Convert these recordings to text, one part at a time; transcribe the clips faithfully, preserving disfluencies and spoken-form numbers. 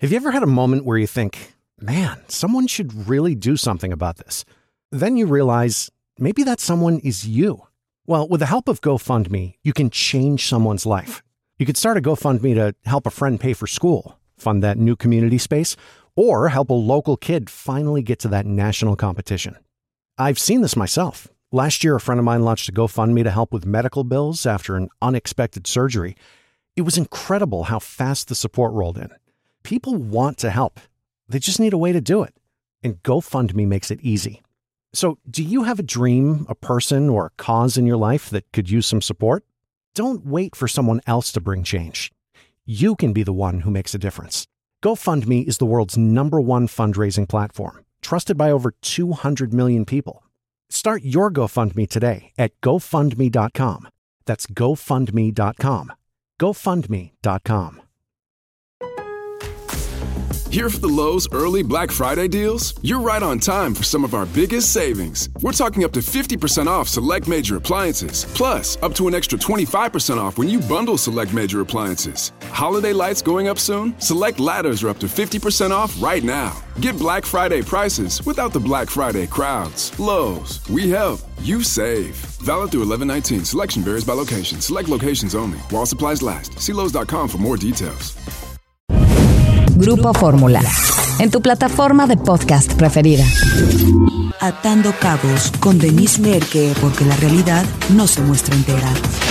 Have you ever had a moment where you think, man, someone should really do something about this? Then you realize maybe that someone is you. Well, with the help of GoFundMe, you can change someone's life. You could start a GoFundMe to help a friend pay for school, fund that new community space, or help a local kid finally get to that national competition. I've seen this myself. Last year, a friend of mine launched a GoFundMe to help with medical bills after an unexpected surgery. It was incredible how fast the support rolled in. People want to help. They just need a way to do it. And GoFundMe makes it easy. So, do you have a dream, a person, or a cause in your life that could use some support? Don't wait for someone else to bring change. You can be the one who makes a difference. GoFundMe is the world's number one fundraising platform, trusted by over two hundred million people. Start your GoFundMe today at go fund me dot com. That's go fund me dot com. go fund me dot com. Here for the Lowe's early Black Friday deals? You're right on time for some of our biggest savings. We're talking up to fifty percent off select major appliances, plus up to an extra twenty-five percent off when you bundle select major appliances. Holiday lights going up soon? Select ladders are up to fifty percent off right now. Get Black Friday prices without the Black Friday crowds. Lowe's, we help, you save. Valid through eleven nineteen. Selection varies by location. Select locations only. While supplies last. See Lowe's dot com for more details. Grupo Fórmula, en tu plataforma de podcast preferida. Atando cabos con Denise Merker, porque la realidad no se muestra entera.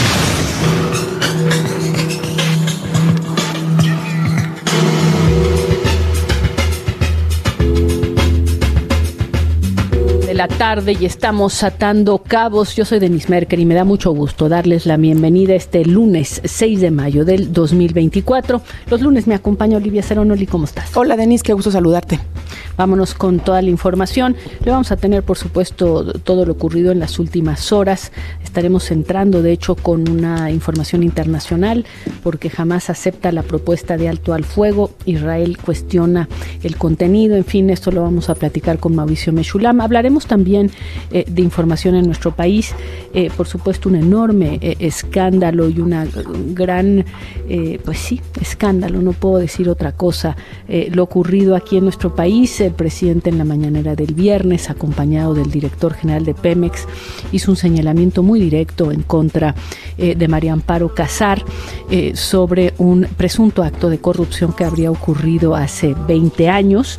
La tarde y estamos atando cabos. Yo soy Denise Merker y me da mucho gusto darles la bienvenida este lunes seis de mayo del dos mil veinticuatro. Los lunes me acompaña Olivia Ceronoli. ¿Cómo estás? Hola Denise, qué gusto saludarte. Vámonos con toda la información. Le vamos a tener, por supuesto, todo lo ocurrido en las últimas horas. Estaremos entrando, de hecho, con una información internacional, porque Hamás acepta la propuesta de alto al fuego. Israel cuestiona el contenido. En fin, esto lo vamos a platicar con Mauricio Meshulam. Hablaremos también eh, de información en nuestro país. Eh, por supuesto, un enorme eh, escándalo y una gran, eh, pues sí, escándalo, no puedo decir otra cosa. Eh, lo ocurrido aquí en nuestro país. El presidente en la mañanera del viernes, acompañado del director general de Pemex, hizo un señalamiento muy directo en contra eh, de María Amparo Casar eh, sobre un presunto acto de corrupción que habría ocurrido hace veinte años.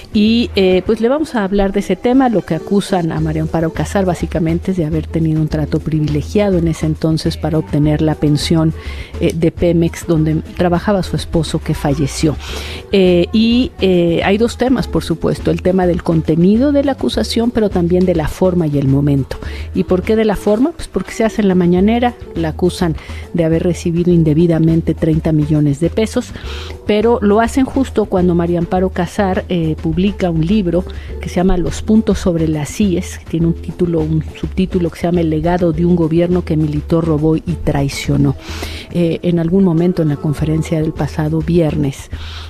Y eh, pues le vamos a hablar de ese tema. Lo que acusan a María Amparo Casar básicamente es de haber tenido un trato privilegiado en ese entonces para obtener la pensión eh, de Pemex, donde trabajaba su esposo que falleció. Eh, y eh, hay dos temas, por supuesto, el tema del contenido de la acusación, pero también de la forma y el momento. ¿Y por qué de la forma? Pues porque se hace en la mañanera, la acusan de haber recibido indebidamente treinta millones de pesos, pero lo hacen justo cuando María Amparo Casar eh, publica publica un libro que se llama Los puntos sobre las íes, que tiene un título, un subtítulo que se llama El legado de un gobierno que militó, robó y traicionó. Eh, en algún momento en la conferencia del pasado viernes,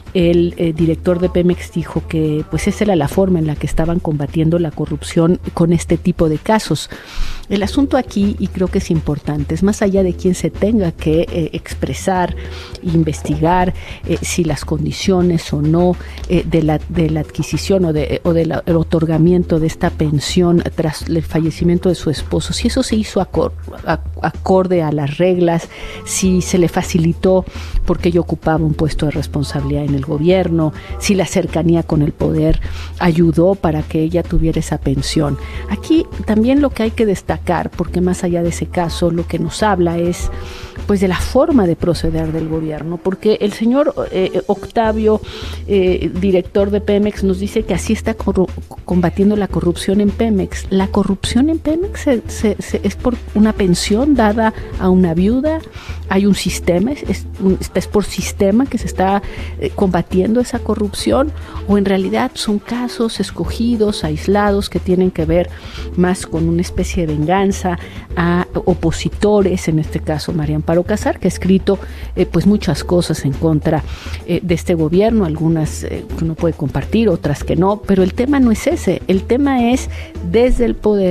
el eh, director de Pemex dijo que pues esa era la forma en la que estaban combatiendo la corrupción con este tipo de casos. El asunto aquí, y creo que es importante, es más allá de quién se tenga que eh, expresar, investigar eh, si las condiciones o no eh, de la de la adquisición o de o del de otorgamiento de esta pensión tras el fallecimiento de su esposo, si eso se hizo acor, a, acorde a las reglas, si se le facilitó porque ella ocupaba un puesto de responsabilidad en el gobierno, si la cercanía con el poder ayudó para que ella tuviera esa pensión. Aquí también lo que hay que destacar, porque más allá de ese caso, lo que nos habla es pues de la forma de proceder del gobierno, porque el señor eh, Octavio, eh, director de Pemex, nos dice que así está corru- combatiendo la corrupción en Pemex. La corrupción en Pemex se, se, se, es por una pensión dada a una viuda, hay un sistema, es, es, es por sistema que se está eh, combatiendo esa corrupción, o en realidad son casos escogidos, aislados, que tienen que ver más con una especie de venganza a opositores, en este caso María Amparo Casar, que ha escrito eh, pues muchas cosas en contra eh, de este gobierno, algunas eh, que uno puede compartir, otras que no, pero el tema no es ese, el tema es desde el poder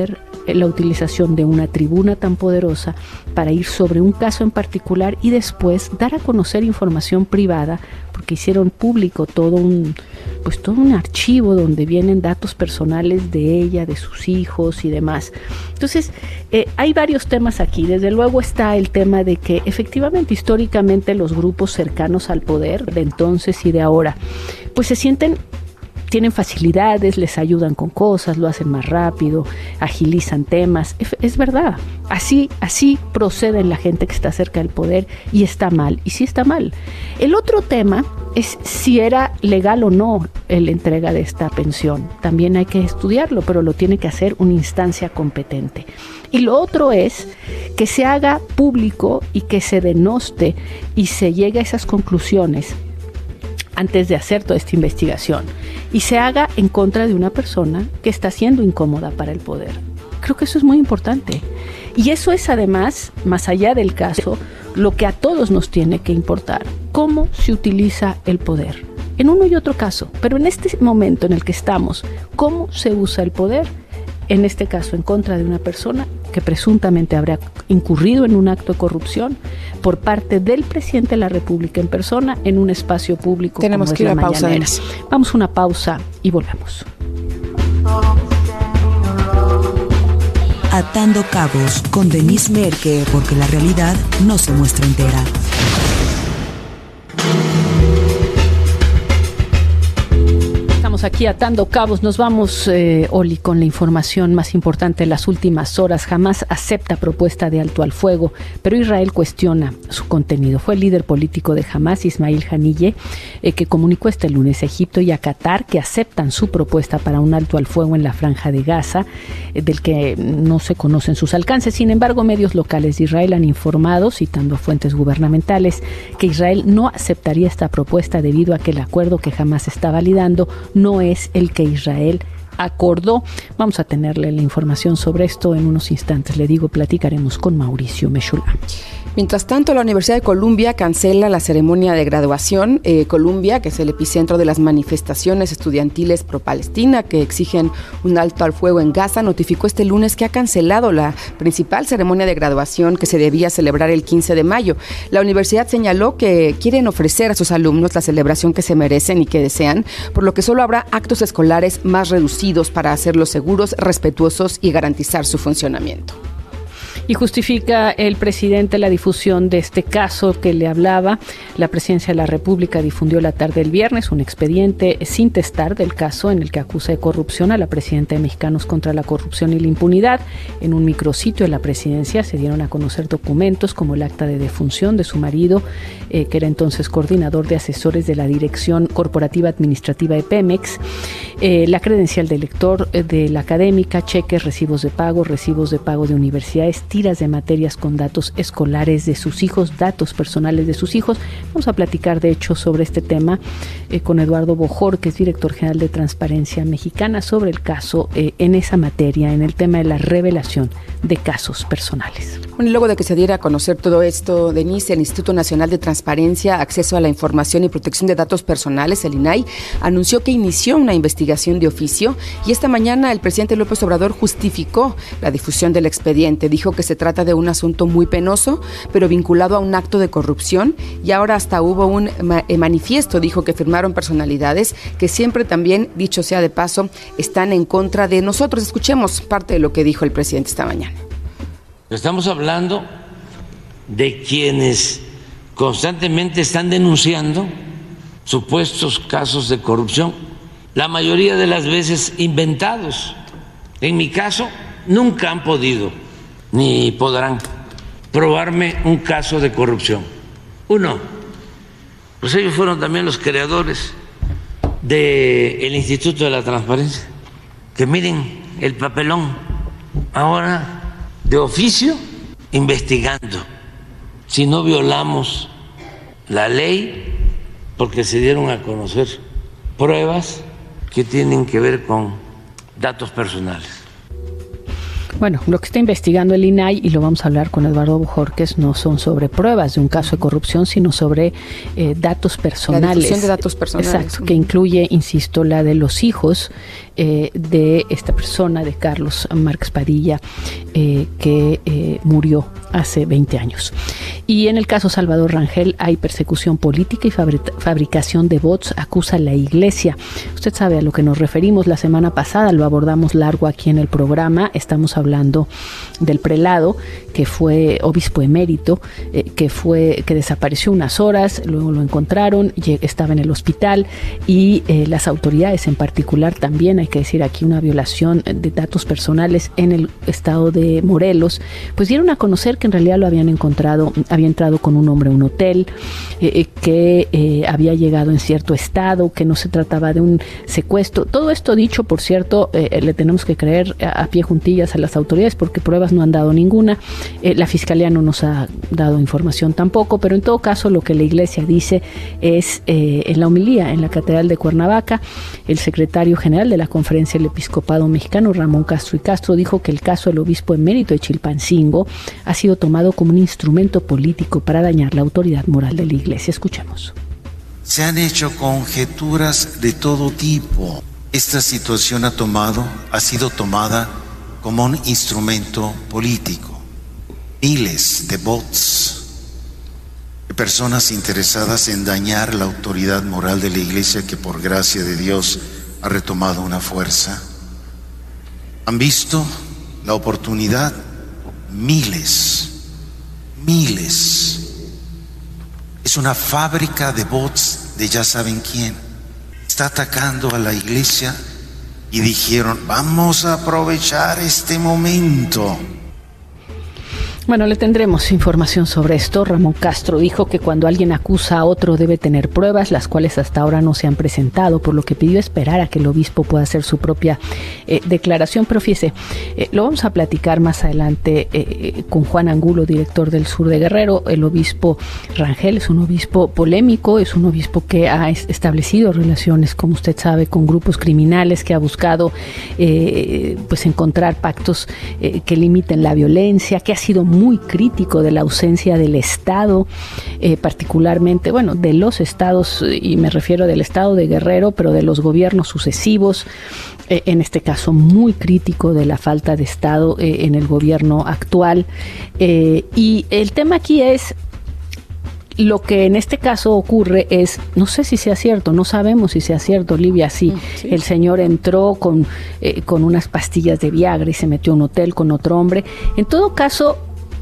la utilización de una tribuna tan poderosa para ir sobre un caso en particular y después dar a conocer información privada, porque hicieron público todo un, pues todo un archivo donde vienen datos personales de ella, de sus hijos y demás. Entonces, eh, hay varios temas aquí. Desde luego está el tema de que efectivamente históricamente los grupos cercanos al poder, de entonces y de ahora, pues se sienten, tienen facilidades, les ayudan con cosas, lo hacen más rápido, agilizan temas. Es, es verdad, así, así procede la gente que está cerca del poder y está mal, y sí está mal. El otro tema es si era legal o no la entrega de esta pensión. También hay que estudiarlo, pero lo tiene que hacer una instancia competente. Y lo otro es que se haga público y que se denoste y se llegue a esas conclusiones antes de hacer toda esta investigación y se haga en contra de una persona que está siendo incómoda para el poder. Creo que eso es muy importante. Y eso es además, más allá del caso, lo que a todos nos tiene que importar, cómo se utiliza el poder. En uno y otro caso, pero en este momento en el que estamos, cómo se usa el poder, en este caso en contra de una persona que presuntamente habrá incurrido en un acto de corrupción por parte del presidente de la República en persona en un espacio público. Tenemos que ir a pausa. Vamos a una pausa y volvemos. Atando Cabos con Denise Merker, porque la realidad no se muestra entera. Estamos aquí atando cabos. Nos vamos, eh, Oli, con la información más importante de las últimas horas. Hamás acepta propuesta de alto al fuego, pero Israel cuestiona su contenido. Fue el líder político de Hamás, Ismail Haniyeh, eh, que comunicó este lunes a Egipto y a Qatar que aceptan su propuesta para un alto al fuego en la Franja de Gaza, eh, del que no se conocen sus alcances. Sin embargo, medios locales de Israel han informado, citando a fuentes gubernamentales, que Israel no aceptaría esta propuesta debido a que el acuerdo que Hamás está validando no es el que Israel acordó. Vamos a tenerle la información sobre esto en unos instantes. Le digo, platicaremos con Mauricio Meshulam. Mientras tanto, la Universidad de Columbia cancela la ceremonia de graduación. Eh, Columbia, que es el epicentro de las manifestaciones estudiantiles pro-Palestina que exigen un alto al fuego en Gaza, notificó este lunes que ha cancelado la principal ceremonia de graduación que se debía celebrar el quince de mayo. La universidad señaló que quieren ofrecer a sus alumnos la celebración que se merecen y que desean, por lo que solo habrá actos escolares más reducidos para hacerlos seguros, respetuosos y garantizar su funcionamiento. Y justifica el presidente la difusión de este caso que le hablaba. La Presidencia de la República difundió la tarde del viernes un expediente sin testar del caso en el que acusa de corrupción a la presidenta de Mexicanos contra la Corrupción y la Impunidad. En un micrositio de la Presidencia se dieron a conocer documentos como el acta de defunción de su marido, eh, que era entonces coordinador de asesores de la Dirección Corporativa Administrativa de Pemex, eh, la credencial de lector eh, de la académica, cheques, recibos de pago, recibos de pago de universidades, tiras de materias con datos escolares de sus hijos, datos personales de sus hijos. Vamos a platicar, de hecho, sobre este tema eh, con Eduardo Bojor, que es director general de Transparencia Mexicana, sobre el caso eh, en esa materia, en el tema de la revelación de casos personales. Bueno, y luego de que se diera a conocer todo esto, Denise, el Instituto Nacional de Transparencia, Acceso a la Información y Protección de Datos Personales, el I N A I, anunció que inició una investigación de oficio y esta mañana el presidente López Obrador justificó la difusión del expediente. Dijo que se trata de un asunto muy penoso, pero vinculado a un acto de corrupción, y ahora hasta hubo un ma- manifiesto, dijo, que firmaron personalidades que siempre también, dicho sea de paso, están en contra de nosotros. Escuchemos parte de lo que dijo el presidente esta mañana. Estamos hablando de quienes constantemente están denunciando supuestos casos de corrupción, la mayoría de las veces inventados. En mi caso, nunca han podido ni podrán probarme un caso de corrupción. Uno, pues ellos fueron también los creadores del Instituto de la Transparencia, que miren el papelón, ahora de oficio investigando si no violamos la ley, porque se dieron a conocer pruebas que tienen que ver con datos personales. Bueno, lo que está investigando el I N A I, y lo vamos a hablar con Eduardo Bojorquez, no son sobre pruebas de un caso de corrupción, sino sobre eh, datos personales. La difusión de datos personales. Exacto, que incluye, insisto, la de los hijos eh, de esta persona, de Carlos Márquez Padilla, eh, que eh, murió hace veinte años. Y en el caso Salvador Rangel hay persecución política y fabric- fabricación de bots, acusa la Iglesia. Usted sabe a lo que nos referimos. La semana pasada lo abordamos largo aquí en el programa. Estamos hablando del prelado, que fue obispo emérito, eh, que fue que desapareció unas horas, luego lo encontraron, estaba en el hospital, y eh, las autoridades, en particular también, hay que decir aquí, una violación de datos personales en el estado de Morelos, pues dieron a conocer que en realidad lo habían encontrado, había entrado con un hombre a un hotel, eh, que eh, había llegado en cierto estado, que no se trataba de un secuestro. Todo esto dicho, por cierto, eh, le tenemos que creer a, a pie juntillas a las autoridades, porque pruebas no han dado ninguna. Eh, la Fiscalía no nos ha dado información tampoco, pero en todo caso lo que la Iglesia dice es, eh, en la homilía en la Catedral de Cuernavaca, el secretario general de la Conferencia del Episcopado Mexicano, Ramón Castro y Castro, dijo que el caso del obispo emérito de Chilpancingo ha sido tomado como un instrumento político para dañar la autoridad moral de la Iglesia. Escuchemos. Se han hecho conjeturas de todo tipo. Esta situación ha tomado, ha sido tomada como un instrumento político. Miles de bots, de personas interesadas en dañar la autoridad moral de la Iglesia, que por gracia de Dios ha retomado una fuerza. Han visto la oportunidad, miles, miles. Es una fábrica de bots de ya saben quién. Está atacando a la Iglesia y dijeron, vamos a aprovechar este momento. Bueno, le tendremos información sobre esto. Ramón Castro dijo que cuando alguien acusa a otro debe tener pruebas, las cuales hasta ahora no se han presentado, por lo que pidió esperar a que el obispo pueda hacer su propia eh, declaración. Pero fíjese, eh, lo vamos a platicar más adelante eh, con Juan Angulo, director del Sur de Guerrero. El obispo Rangel es un obispo polémico, es un obispo que ha establecido relaciones, como usted sabe, con grupos criminales, que ha buscado eh, pues encontrar pactos eh, que limiten la violencia, que ha sido muy muy crítico de la ausencia del Estado, eh, particularmente, bueno, de los estados, y me refiero del estado de Guerrero, pero de los gobiernos sucesivos, eh, en este caso muy crítico de la falta de Estado eh, en el gobierno actual. Eh, y el tema aquí es, lo que en este caso ocurre es, no sé si sea cierto, no sabemos si sea cierto, Livia, sí, sí. El señor entró con, eh, con unas pastillas de Viagra y se metió a un hotel con otro hombre. En todo caso,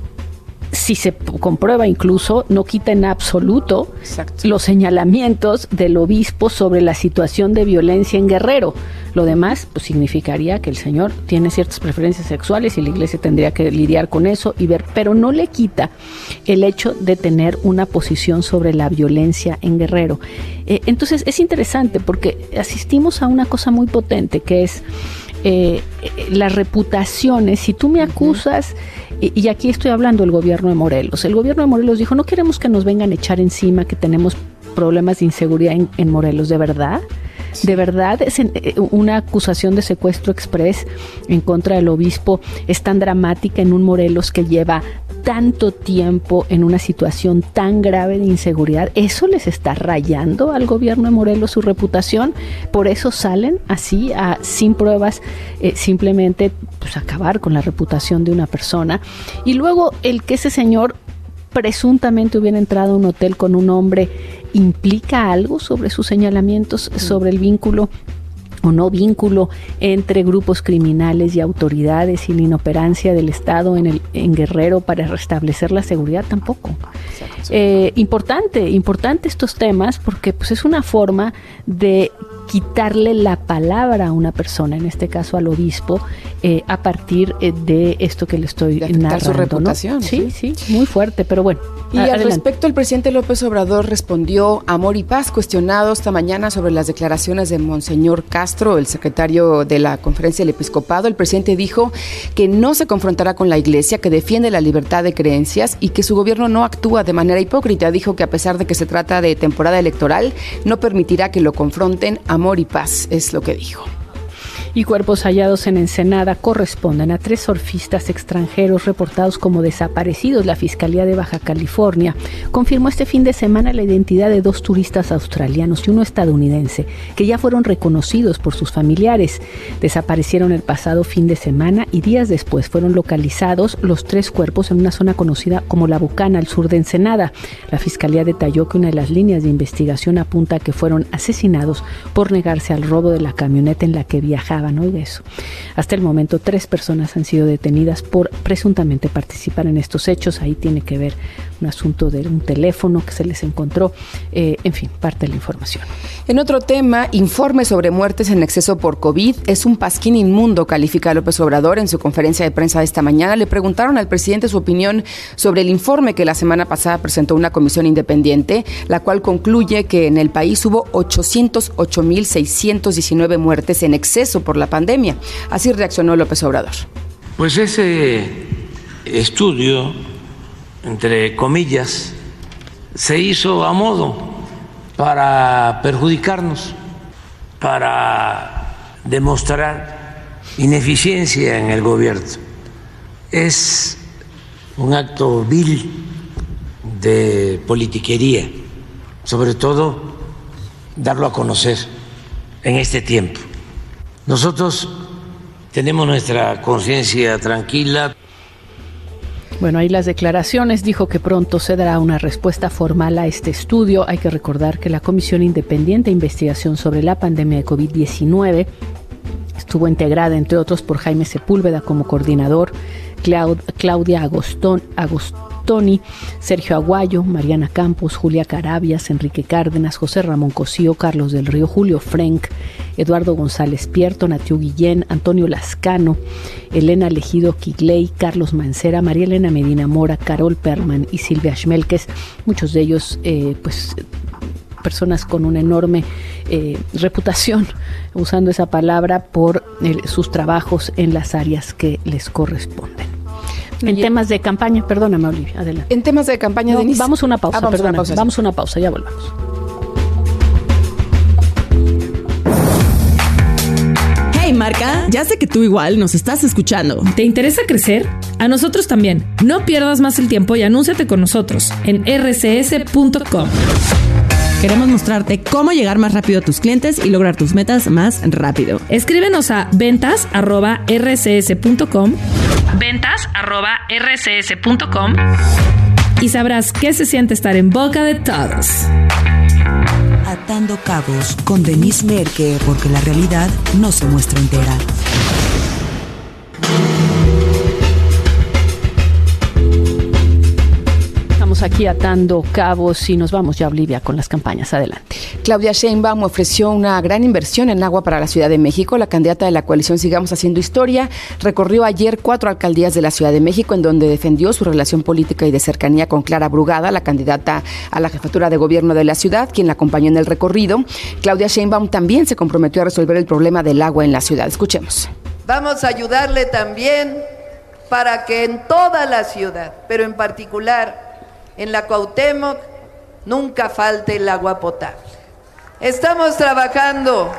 si se comprueba incluso, no quita en absoluto Exacto. los señalamientos del obispo sobre la situación de violencia en Guerrero. Lo demás, pues significaría que el señor tiene ciertas preferencias sexuales y la Iglesia tendría que lidiar con eso y ver, pero no le quita el hecho de tener una posición sobre la violencia en Guerrero. Eh, entonces es interesante porque asistimos a una cosa muy potente, que es eh, las reputaciones. Si tú me acusas, y, y aquí estoy hablando del gobierno de Morelos, el gobierno de Morelos dijo, no queremos que nos vengan a echar encima que tenemos problemas de inseguridad en, en Morelos, ¿de verdad? De verdad, es en, una acusación de secuestro express en contra del obispo es tan dramática en un Morelos que lleva tanto tiempo en una situación tan grave de inseguridad. ¿Eso les está rayando al gobierno de Morelos su reputación? Por eso salen así, a, sin pruebas, eh, simplemente pues, acabar con la reputación de una persona. Y luego el que ese señor presuntamente hubiera entrado a un hotel con un hombre, ¿implica algo sobre sus señalamientos, sobre el vínculo o no vínculo entre grupos criminales y autoridades y la inoperancia del Estado en, el, en Guerrero para restablecer la seguridad? Tampoco. Eh, importante, importante estos temas porque pues, es una forma de quitarle la palabra a una persona, en este caso al obispo, eh, a partir eh, de esto que le estoy de narrando, su reputación, ¿no? Sí, sí, sí, muy fuerte, pero bueno. Y adelante. Al respecto, el presidente López Obrador respondió Amor y Paz, cuestionado esta mañana sobre las declaraciones de Monseñor Castro, el secretario de la Conferencia del Episcopado. El presidente dijo que no se confrontará con la Iglesia, que defiende la libertad de creencias y que su gobierno no actúa de manera hipócrita. Dijo que a pesar de que se trata de temporada electoral, no permitirá que lo confronten. Amor y paz, es lo que dijo. Y cuerpos hallados en Ensenada corresponden a tres surfistas extranjeros reportados como desaparecidos. La Fiscalía de Baja California confirmó este fin de semana la identidad de dos turistas australianos y uno estadounidense, que ya fueron reconocidos por sus familiares. Desaparecieron el pasado fin de semana y días después fueron localizados los tres cuerpos en una zona conocida como La Bucana, al sur de Ensenada. La Fiscalía detalló que una de las líneas de investigación apunta a que fueron asesinados por negarse al robo de la camioneta en la que viajaban. Oiga eso. Hasta el momento, tres personas han sido detenidas por presuntamente participar en estos hechos. Ahí tiene que ver un asunto de un teléfono que se les encontró. Eh, en fin, parte de la información. En otro tema, informe sobre muertes en exceso por COVID es un pasquín inmundo, califica López Obrador en su conferencia de prensa de esta mañana. Le preguntaron al presidente su opinión sobre el informe que la semana pasada presentó una comisión independiente, la cual concluye que en el país hubo ochocientos ocho mil seiscientos diecinueve muertes en exceso por la pandemia. Así reaccionó López Obrador. Pues ese estudio, entre comillas, se hizo a modo para perjudicarnos, para demostrar ineficiencia en el gobierno. Es un acto vil de politiquería, sobre todo darlo a conocer en este tiempo. Nosotros tenemos nuestra conciencia tranquila. Bueno, ahí las declaraciones. Dijo que pronto se dará una respuesta formal a este estudio. Hay que recordar que la Comisión Independiente de Investigación sobre la Pandemia de COVID diecinueve estuvo integrada, entre otros, por Jaime Sepúlveda como coordinador, Claud- Claudia Agostón, Agostoni, Sergio Aguayo, Mariana Campos, Julia Carabias, Enrique Cárdenas, José Ramón Cosío, Carlos del Río, Julio Frenk, Eduardo González Pierto, Natiu Guillén, Antonio Lascano, Elena Legido Quigley, Carlos Mancera, María Elena Medina Mora, Carol Perman y Silvia Schmelkes, muchos de ellos eh, pues personas con una enorme eh, reputación, usando esa palabra, por eh, sus trabajos en las áreas que les corresponden. En Oye, temas de campaña, perdóname, Olivia, adelante. En temas de campaña, no, Denise. Vamos a una pausa, ah, vamos perdóname, una pausa, vamos a una pausa, ya volvamos. Hey Marca, ya sé que tú igual nos estás escuchando. ¿Te interesa crecer? A nosotros también. No pierdas más el tiempo y anúnciate con nosotros en erre ce ese punto com. Queremos mostrarte cómo llegar más rápido a tus clientes y lograr tus metas más rápido. Escríbenos a ventas arroba erre ce ese punto com, ventas arroba erre ce ese punto com, y sabrás qué se siente estar en boca de todos. Atando cabos con Denise Merker, porque la realidad no se muestra entera. Aquí atando cabos y nos vamos ya, Olivia, con las campañas. Adelante. Claudia Sheinbaum ofreció una gran inversión en agua para la Ciudad de México. La candidata de la coalición Sigamos Haciendo Historia recorrió ayer cuatro alcaldías de la Ciudad de México, en donde defendió su relación política y de cercanía con Clara Brugada, la candidata a la jefatura de gobierno de la ciudad, quien la acompañó en el recorrido. Claudia Sheinbaum también se comprometió a resolver el problema del agua en la ciudad. Escuchemos. Vamos a ayudarle también para que en toda la ciudad, pero en particular en la Cuauhtémoc, nunca falte el agua potable. Estamos trabajando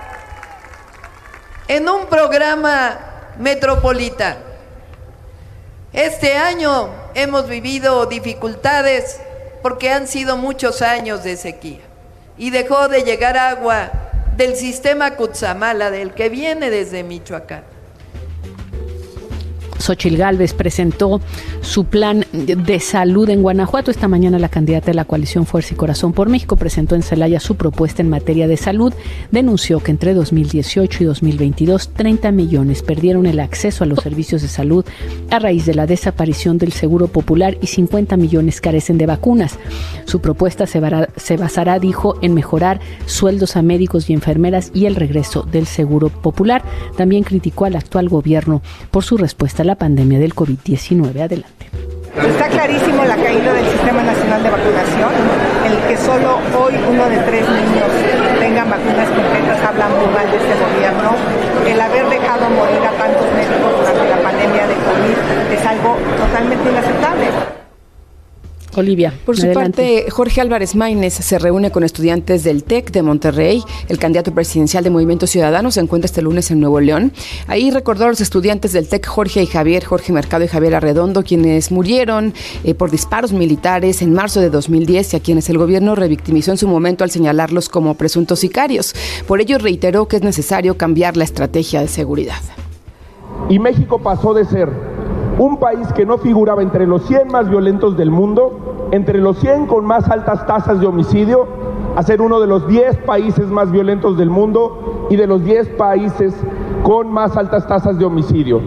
en un programa metropolitano. Este año hemos vivido dificultades porque han sido muchos años de sequía y dejó de llegar agua del sistema Cutzamala, del que viene desde Michoacán. Xóchitl Gálvez presentó su plan de salud en Guanajuato. Esta mañana la candidata de la coalición Fuerza y Corazón por México presentó en Celaya su propuesta en materia de salud. Denunció que entre dos mil dieciocho y dos mil veintidós, treinta millones perdieron el acceso a los servicios de salud a raíz de la desaparición del Seguro Popular y cincuenta millones carecen de vacunas. Su propuesta se, vará, se basará, dijo, en mejorar sueldos a médicos y enfermeras y el regreso del Seguro Popular. También criticó al actual gobierno por su respuesta a la pandemia del COVID diecinueve. Adelante. Está clarísimo la caída del Sistema Nacional de Vacunación, en el que solo hoy uno de tres niños tengan vacunas completas. Habla muy mal de este gobierno. El haber dejado morir a tantos médicos durante la pandemia de COVID es algo totalmente inaceptable. Olivia, por su adelante. parte, Jorge Álvarez Maínez se reúne con estudiantes del TEC de Monterrey. El candidato presidencial de Movimiento Ciudadano se encuentra este lunes en Nuevo León. Ahí recordó a los estudiantes del TEC, Jorge y Javier, Jorge Mercado y Javier Arredondo, quienes murieron eh, por disparos militares en marzo de dos mil diez y a quienes el gobierno revictimizó en su momento al señalarlos como presuntos sicarios. Por ello reiteró que es necesario cambiar la estrategia de seguridad. Y México pasó de ser un país que no figuraba entre los cien más violentos del mundo, entre los cien con más altas tasas de homicidio, a ser uno de los diez países más violentos del mundo y de los diez países con más altas tasas de homicidio.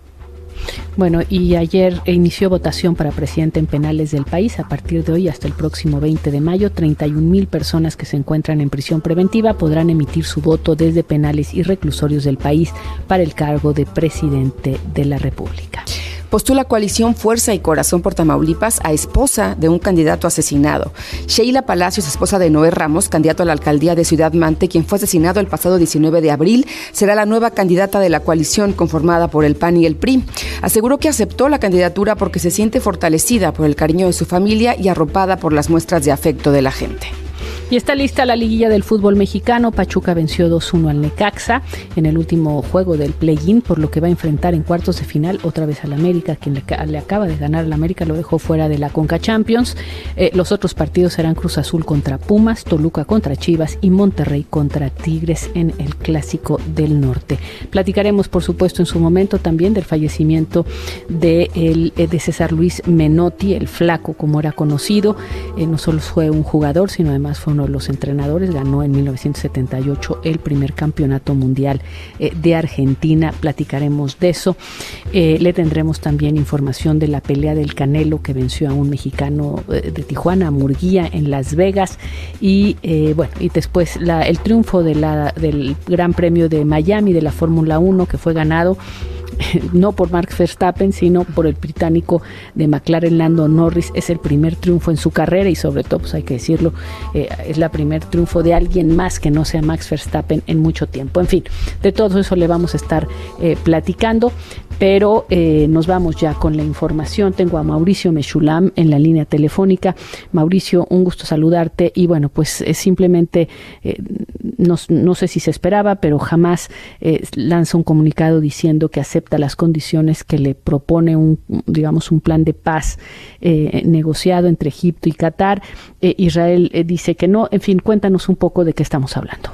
Bueno, y ayer inició votación para presidente en penales del país. A partir de hoy hasta el próximo veinte de mayo, treinta y un mil personas que se encuentran en prisión preventiva podrán emitir su voto desde penales y reclusorios del país para el cargo de presidente de la República. Postula coalición Fuerza y Corazón por Tamaulipas a esposa de un candidato asesinado. Sheila Palacios, esposa de Noé Ramos, candidato a la alcaldía de Ciudad Mante, quien fue asesinado el pasado diecinueve de abril, será la nueva candidata de la coalición conformada por el P A N y el P R I. Aseguró que aceptó la candidatura porque se siente fortalecida por el cariño de su familia y arropada por las muestras de afecto de la gente. Y está lista la liguilla del fútbol mexicano. Pachuca venció dos uno al Necaxa en el último juego del play-in, por lo que va a enfrentar en cuartos de final otra vez al América, quien le, le acaba de ganar al América, lo dejó fuera de la Conca Champions. Eh, los otros partidos serán Cruz Azul contra Pumas, Toluca contra Chivas y Monterrey contra Tigres en el Clásico del Norte. Platicaremos, por supuesto, en su momento también del fallecimiento de, el, de César Luis Menotti, el Flaco, como era conocido. Eh, no solo fue un jugador, sino además fue uno de los entrenadores. Ganó en mil novecientos setenta y ocho el primer campeonato mundial eh, de Argentina. Platicaremos de eso. Eh, le tendremos también información de la pelea del Canelo, que venció a un mexicano eh, de Tijuana, a Murguía, en Las Vegas. Y eh, bueno, y después la, el triunfo de la, del Gran Premio de Miami de la Fórmula uno, que fue ganado no por Max Verstappen, sino por el británico de McLaren, Lando Norris. Es el primer triunfo en su carrera y sobre todo, pues hay que decirlo, eh, es la primer triunfo de alguien más que no sea Max Verstappen en mucho tiempo. En fin, de todo eso le vamos a estar eh, platicando, pero eh, nos vamos ya con la información. Tengo a Mauricio Mechulam en la línea telefónica. Mauricio, un gusto saludarte y bueno, pues eh, simplemente eh, no, no sé si se esperaba, pero jamás eh, lanza un comunicado diciendo que acepta las condiciones que le propone un, digamos, un plan de paz eh, negociado entre Egipto y Qatar. Eh, Israel eh, dice que no. En fin, cuéntanos un poco de qué estamos hablando.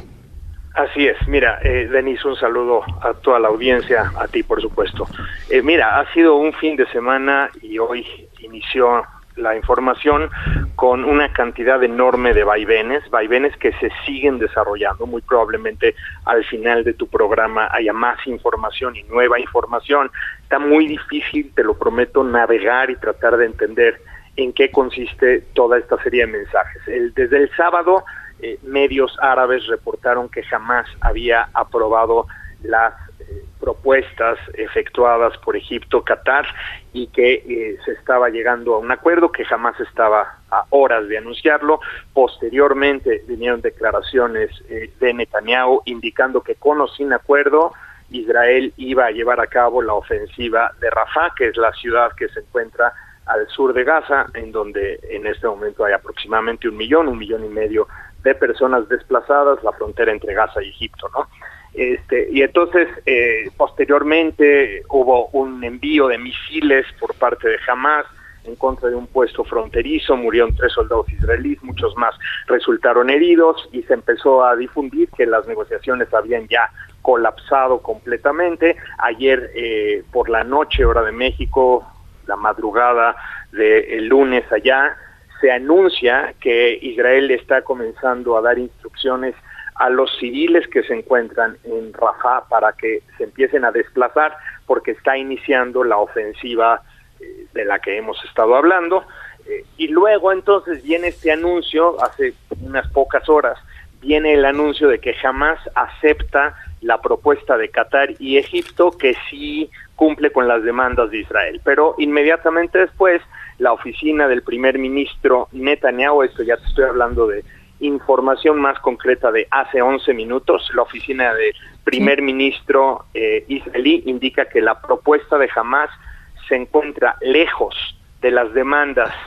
Así es, mira, eh, Denise, un saludo a toda la audiencia, a ti por supuesto. Eh, mira, ha sido un fin de semana y hoy inició la información con una cantidad enorme de vaivenes, vaivenes que se siguen desarrollando. Muy probablemente al final de tu programa haya más información y nueva información. Está muy difícil, te lo prometo, navegar y tratar de entender en qué consiste toda esta serie de mensajes. El, desde el sábado, eh, medios árabes reportaron que jamás había aprobado las eh, propuestas efectuadas por Egipto, Qatar, y que eh, se estaba llegando a un acuerdo que jamás estaba a horas de anunciarlo. Posteriormente vinieron declaraciones eh, de Netanyahu indicando que con o sin acuerdo Israel iba a llevar a cabo la ofensiva de Rafah, que es la ciudad que se encuentra al sur de Gaza, en donde en este momento hay aproximadamente un millón, un millón y medio de personas desplazadas, la frontera entre Gaza y Egipto, ¿no? Este, y entonces, eh, posteriormente hubo un envío de misiles por parte de Hamas en contra de un puesto fronterizo, murieron tres soldados israelíes, muchos más resultaron heridos y se empezó a difundir que las negociaciones habían ya colapsado completamente. Ayer eh, por la noche, hora de México, la madrugada del lunes allá, se anuncia que Israel está comenzando a dar instrucciones a los civiles que se encuentran en Rafah para que se empiecen a desplazar porque está iniciando la ofensiva eh, de la que hemos estado hablando. Eh, y luego entonces viene este anuncio, hace unas pocas horas, viene el anuncio de que Hamas acepta la propuesta de Qatar y Egipto, que sí cumple con las demandas de Israel. Pero inmediatamente después, la oficina del primer ministro Netanyahu, esto ya te estoy hablando de información más concreta de hace once minutos, la oficina del primer ministro eh, israelí indica que la propuesta de Hamas se encuentra lejos de las demandas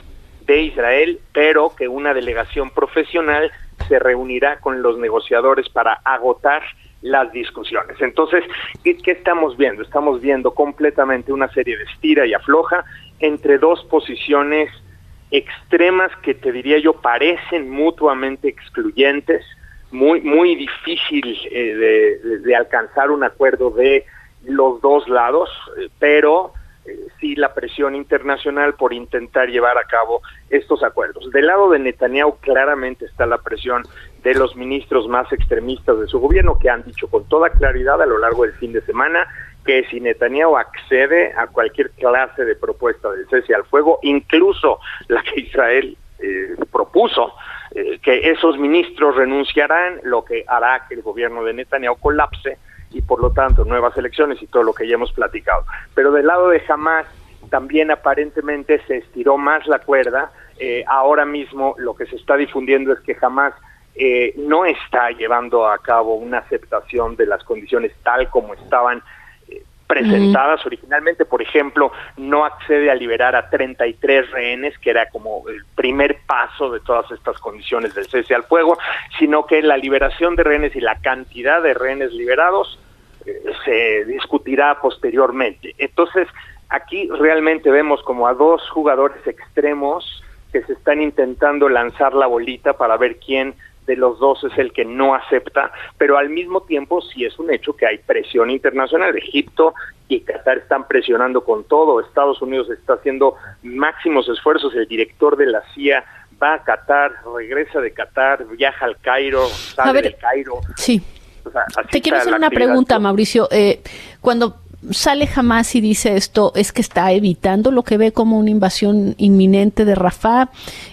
de Israel, pero que una delegación profesional se reunirá con los negociadores para agotar las discusiones. Entonces, ¿qué, qué estamos viendo? Estamos viendo completamente una serie de estira y afloja entre dos posiciones extremas que te diría yo parecen mutuamente excluyentes, muy muy difícil eh, de, de alcanzar un acuerdo de los dos lados, eh, pero eh, sí la presión internacional por intentar llevar a cabo estos acuerdos. Del lado de Netanyahu claramente está la presión de los ministros más extremistas de su gobierno, que han dicho con toda claridad a lo largo del fin de semana que si Netanyahu accede a cualquier clase de propuesta del cese al fuego, incluso la que Israel eh, propuso, eh, que esos ministros renunciarán, lo que hará que el gobierno de Netanyahu colapse y por lo tanto nuevas elecciones y todo lo que ya hemos platicado. Pero del lado de Hamás también aparentemente se estiró más la cuerda. Eh, ahora mismo lo que se está difundiendo es que Hamás eh, no está llevando a cabo una aceptación de las condiciones tal como estaban presentadas uh-huh. originalmente. Por ejemplo, no accede a liberar a treinta y tres rehenes, que era como el primer paso de todas estas condiciones del cese al fuego, sino que la liberación de rehenes y la cantidad de rehenes liberados eh, se discutirá posteriormente. Entonces, aquí realmente vemos como a dos jugadores extremos que se están intentando lanzar la bolita para ver quién de los dos es el que no acepta, pero al mismo tiempo sí es un hecho que hay presión internacional. Egipto y Qatar están presionando con todo, Estados Unidos está haciendo máximos esfuerzos, el director de la C I A va a Qatar, regresa de Qatar, viaja al Cairo, sale del Cairo. Sí. O sea, te quiero hacer una pregunta, Mauricio. Eh, cuando sale Hamás y dice esto, ¿es que está evitando lo que ve como una invasión inminente de Rafah?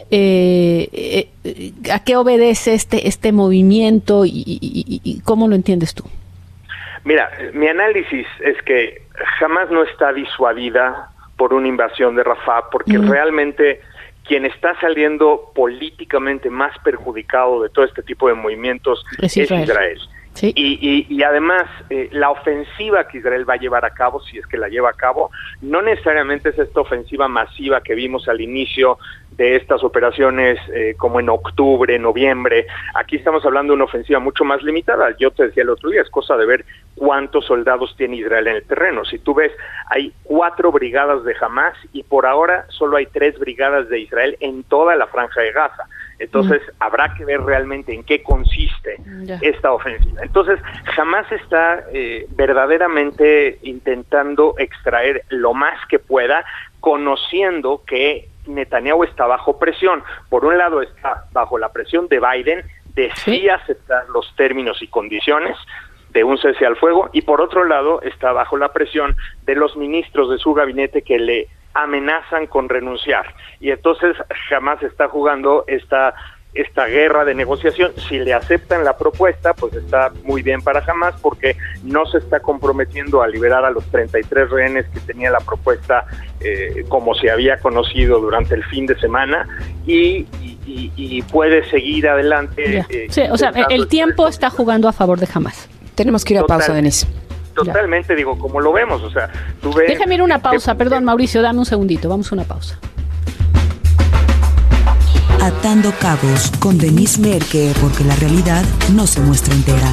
Eh, eh, ¿A qué obedece este este movimiento y, y, y cómo lo entiendes tú? Mira, mi análisis es que Hamás no está disuadida por una invasión de Rafah, porque mm. realmente quien está saliendo políticamente más perjudicado de todo este tipo de movimientos es Israel. Es Israel. Sí. Y, y, y además, eh, la ofensiva que Israel va a llevar a cabo, si es que la lleva a cabo, no necesariamente es esta ofensiva masiva que vimos al inicio de estas operaciones eh, como en octubre, noviembre. Aquí estamos hablando de una ofensiva mucho más limitada. Yo te decía el otro día, es cosa de ver cuántos soldados tiene Israel en el terreno. Si tú ves, hay cuatro brigadas de Hamás y por ahora solo hay tres brigadas de Israel en toda la franja de Gaza. Entonces, mm. habrá que ver realmente en qué consiste yeah. esta ofensiva. Entonces, Hamás está eh, verdaderamente intentando extraer lo más que pueda, conociendo que Netanyahu está bajo presión. Por un lado está bajo la presión de Biden de sí, sí aceptar los términos y condiciones de un cese al fuego, y por otro lado está bajo la presión de los ministros de su gabinete que le amenazan con renunciar. Y entonces Hamás está jugando esta esta guerra de negociación. Si le aceptan la propuesta, pues está muy bien para Hamás, porque no se está comprometiendo a liberar a los treinta y tres rehenes que tenía la propuesta eh, como se había conocido durante el fin de semana, y, y, y puede seguir adelante. Eh, sí, o sea, el tiempo está jugando a favor de Hamás. Tenemos que ir a Total, pausa, Denise. Totalmente, ya. Digo, como lo vemos, o sea, tú ves... Déjame ir a una pausa, que, perdón, Mauricio, dame un segundito, vamos a una pausa. Atando Cabos con Denise Merker, porque la realidad no se muestra entera.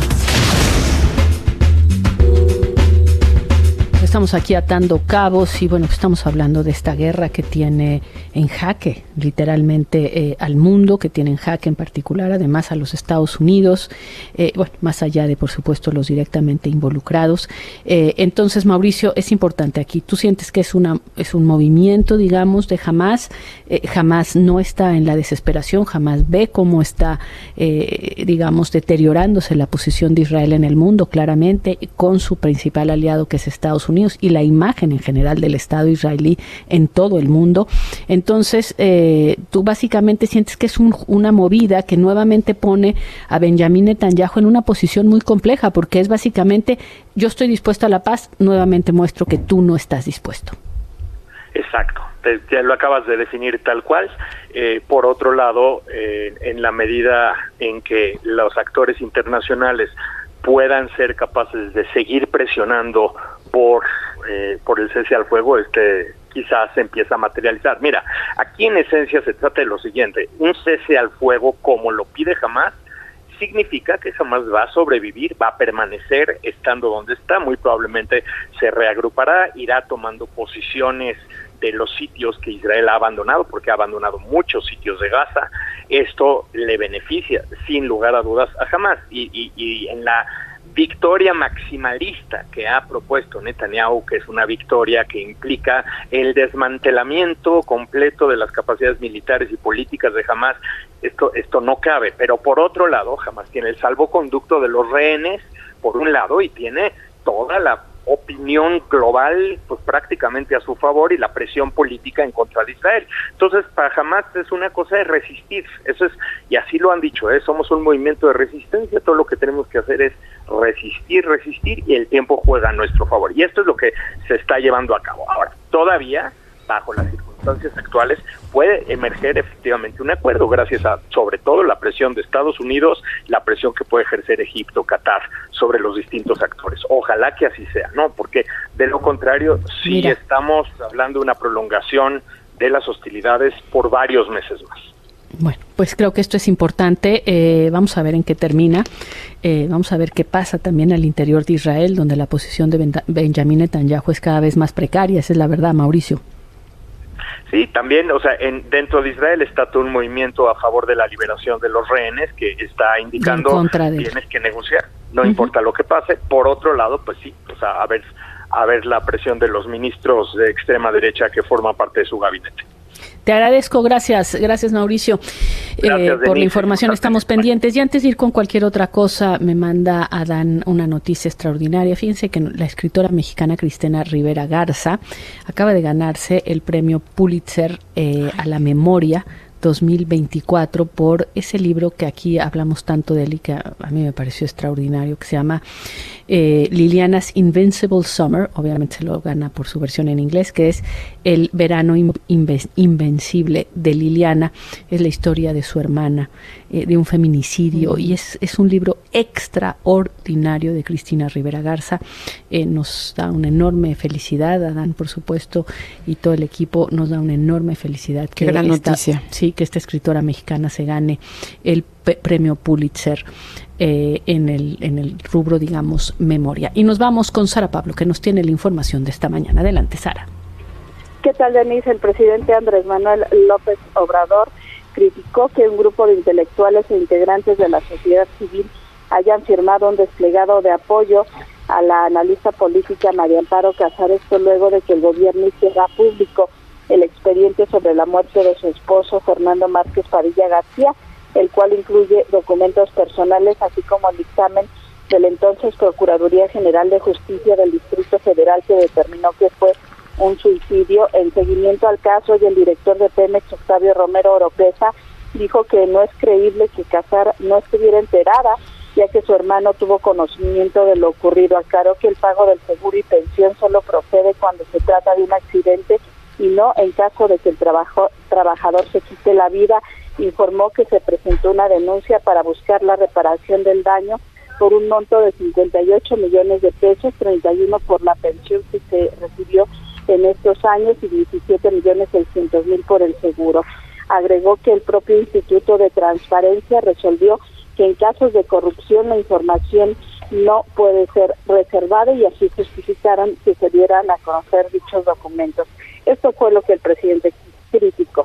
Estamos aquí atando cabos y bueno, estamos hablando de esta guerra que tiene en jaque literalmente eh, al mundo, que tiene en jaque en particular además a los Estados Unidos, eh, bueno, más allá de por supuesto los directamente involucrados. Eh, entonces, Mauricio, es importante aquí, tú sientes que es una es un movimiento, digamos, de Hamás. eh, Hamás no está en la desesperación, Hamás ve cómo está, eh, digamos, deteriorándose la posición de Israel en el mundo, claramente, con su principal aliado que es Estados Unidos, y la imagen en general del Estado israelí en todo el mundo. Entonces, eh, tú básicamente sientes que es un, una movida que nuevamente pone a Benjamín Netanyahu en una posición muy compleja, porque es básicamente, yo estoy dispuesto a la paz, nuevamente muestro que tú no estás dispuesto. Exacto, te, te lo acabas de definir tal cual. Eh, por otro lado, eh, en la medida en que los actores internacionales puedan ser capaces de seguir presionando por eh, por el cese al fuego, este quizás se empieza a materializar. Mira, Aquí en esencia se trata de lo siguiente: un cese al fuego como lo pide Hamás significa que Hamás va a sobrevivir, va a permanecer estando donde está, muy probablemente se reagrupará, irá tomando posiciones de los sitios que Israel ha abandonado, porque ha abandonado muchos sitios de Gaza. Esto le beneficia, sin lugar a dudas, a Hamás, y, y, y en la victoria maximalista que ha propuesto Netanyahu, que es una victoria que implica el desmantelamiento completo de las capacidades militares y políticas de Hamás, esto, esto no cabe. Pero por otro lado, Hamás tiene el salvoconducto de los rehenes, por un lado, y tiene toda la opinión global pues prácticamente a su favor y la presión política en contra de Israel. Entonces, para Hamás es una cosa de resistir, eso es, y así lo han dicho, ¿eh? Somos un movimiento de resistencia, todo lo que tenemos que hacer es resistir, resistir, y el tiempo juega a nuestro favor, y esto es lo que se está llevando a cabo. Ahora, todavía, bajo las circunstancias actuales, puede emerger efectivamente un acuerdo, gracias a, sobre todo, la presión de Estados Unidos, la presión que puede ejercer Egipto, Qatar, sobre los distintos actores. Ojalá que así sea, ¿no? Porque de lo contrario, sí Mira. estamos hablando de una prolongación de las hostilidades por varios meses más. Bueno, pues creo que esto es importante. Eh, vamos a ver en qué termina. Eh, vamos a ver qué pasa también al interior de Israel, donde la posición de Ben- Benjamín Netanyahu es cada vez más precaria. Esa es la verdad, Mauricio. Sí, también, o sea, en, dentro de Israel está todo un movimiento a favor de la liberación de los rehenes que está indicando que tienes que negociar, no uh-huh. importa lo que pase. Por otro lado, pues sí, o sea, a ver, a ver la presión de los ministros de extrema derecha que forman parte de su gabinete. Te agradezco, gracias, gracias Mauricio, gracias, eh, por la información, estamos pendientes. Y antes de ir con cualquier otra cosa, me manda Adán una noticia extraordinaria. Fíjense que la escritora mexicana Cristina Rivera Garza acaba de ganarse el premio Pulitzer eh, a la memoria dos mil veinticuatro por ese libro que aquí hablamos tanto de él y que a, a mí me pareció extraordinario, que se llama eh, Liliana's Invincible Summer. Obviamente se lo gana por su versión en inglés, que es El verano inve- invencible de Liliana. Es la historia de su hermana, eh, de un feminicidio, mm. y es, es un libro extraordinario de Cristina Rivera Garza. Eh, nos da una enorme felicidad, Adán, por supuesto, y todo el equipo nos da una enorme felicidad. Qué que gran esta, noticia. Sí, que esta escritora mexicana se gane el p- premio Pulitzer eh, en el en el rubro, digamos, memoria. Y nos vamos con Sara Pablo, que nos tiene la información de esta mañana. Adelante, Sara. ¿Qué tal, Denise? El presidente Andrés Manuel López Obrador criticó que un grupo de intelectuales e integrantes de la sociedad civil hayan firmado un desplegado de apoyo a la analista política María Amparo Casares, luego de que el gobierno hiciera público el expediente sobre la muerte de su esposo Fernando Márquez Padilla García, el cual incluye documentos personales, así como el dictamen de la entonces Procuraduría General de Justicia del Distrito Federal, que determinó que fue un suicidio. En seguimiento al caso, y el director de Pemex, Octavio Romero Oropesa, dijo que no es creíble que Casar no estuviera enterada, ya que su hermano tuvo conocimiento de lo ocurrido. Aclaró que el pago del seguro y pensión solo procede cuando se trata de un accidente y no en caso de que el trabajo, trabajador se quite la vida. Informó que se presentó una denuncia para buscar la reparación del daño por un monto de cincuenta y ocho millones de pesos, treinta y uno por la pensión que se recibió en estos años y diecisiete millones seiscientos mil por el seguro. Agregó que el propio Instituto de Transparencia resolvió que en casos de corrupción la información no puede ser reservada, y así justificaron que se dieran a conocer dichos documentos. Esto fue lo que el presidente criticó.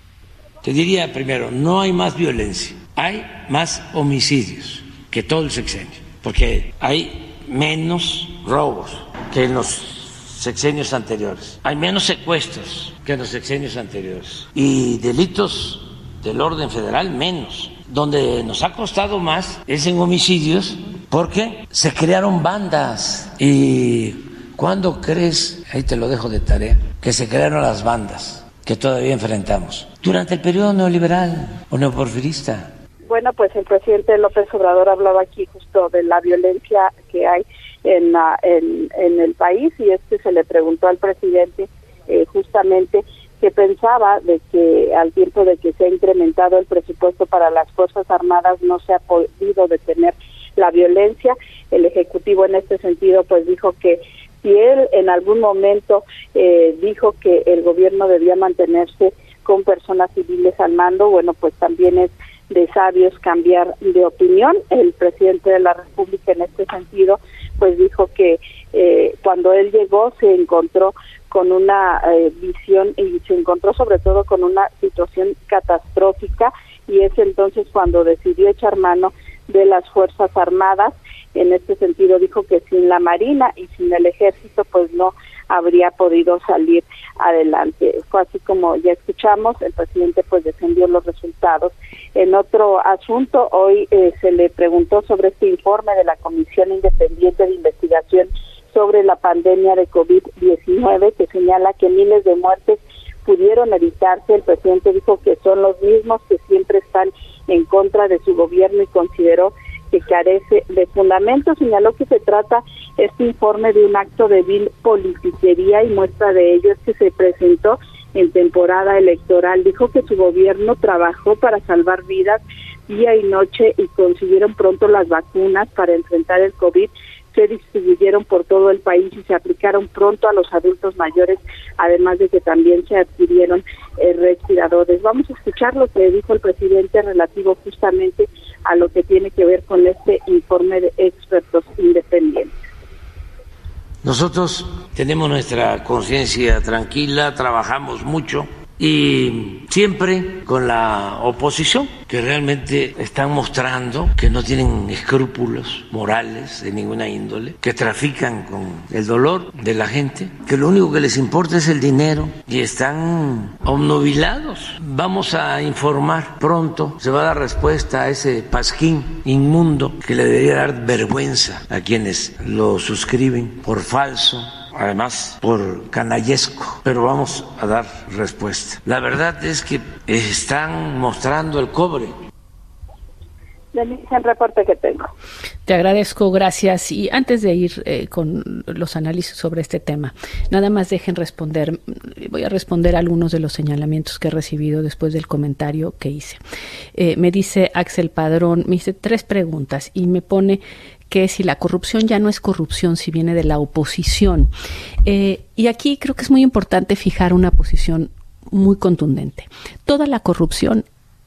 Te diría primero, no hay más violencia, hay más homicidios que todo el sexenio, porque hay menos robos que en los sexenios anteriores, hay menos secuestros que en los sexenios anteriores, y delitos del orden federal menos. Donde nos ha costado más es en homicidios, porque se crearon bandas. ¿Y cuándo crees, ahí te lo dejo de tarea, que se crearon las bandas que todavía enfrentamos? Durante el periodo neoliberal o neoporfirista. Bueno, pues el presidente López Obrador hablaba aquí justo de la violencia que hay en, la, en, en el país, y es que se le preguntó al presidente eh, justamente que pensaba de que al tiempo de que se ha incrementado el presupuesto para las Fuerzas Armadas no se ha podido detener la violencia. El Ejecutivo en este sentido pues dijo que si él en algún momento eh, dijo que el gobierno debía mantenerse con personas civiles al mando, bueno, pues también es de sabios cambiar de opinión. El presidente de la República en este sentido pues dijo que eh, cuando él llegó se encontró con una eh, visión y se encontró sobre todo con una situación catastrófica, y es entonces cuando decidió echar mano de las Fuerzas Armadas. En este sentido dijo que sin la Marina y sin el Ejército pues no habría podido salir adelante. Fue así como ya escuchamos, el presidente pues defendió los resultados. En otro asunto, hoy eh, se le preguntó sobre este informe de la Comisión Independiente de Investigación sobre la pandemia de COVID diecinueve, que señala que miles de muertes pudieron evitarse. El presidente dijo que son los mismos que siempre están en contra de su gobierno y consideró que carece de fundamento. Señaló que se trata este informe de un acto de vil politiquería, y muestra de ello es que se presentó en temporada electoral. Dijo que su gobierno trabajó para salvar vidas día y noche y consiguieron pronto las vacunas para enfrentar el COVID. Se distribuyeron por todo el país y se aplicaron pronto a los adultos mayores, además de que también se adquirieron eh, respiradores. Vamos a escuchar lo que dijo el presidente relativo justamente a lo que tiene que ver con este informe de expertos independientes. Nosotros tenemos nuestra conciencia tranquila, trabajamos mucho y siempre con la oposición, que realmente están mostrando que no tienen escrúpulos morales de ninguna índole, que trafican con el dolor de la gente, que lo único que les importa es el dinero y están obnubilados. Vamos a informar pronto, se va a dar respuesta a ese pasquín inmundo que le debería dar vergüenza a quienes lo suscriben por falso, además por canallesco, pero vamos a dar respuesta. La verdad es que están mostrando el cobre. Denise, el reporte que tengo. Te agradezco, gracias. Y antes de ir eh, con los análisis sobre este tema, nada más dejen responder, voy a responder a algunos de los señalamientos que he recibido después del comentario que hice. Eh, me dice Axel Padrón, me hice tres preguntas y me pone que si la corrupción ya no es corrupción, si viene de la oposición. Eh, y aquí creo que es muy importante fijar una posición muy contundente. Toda la corrupción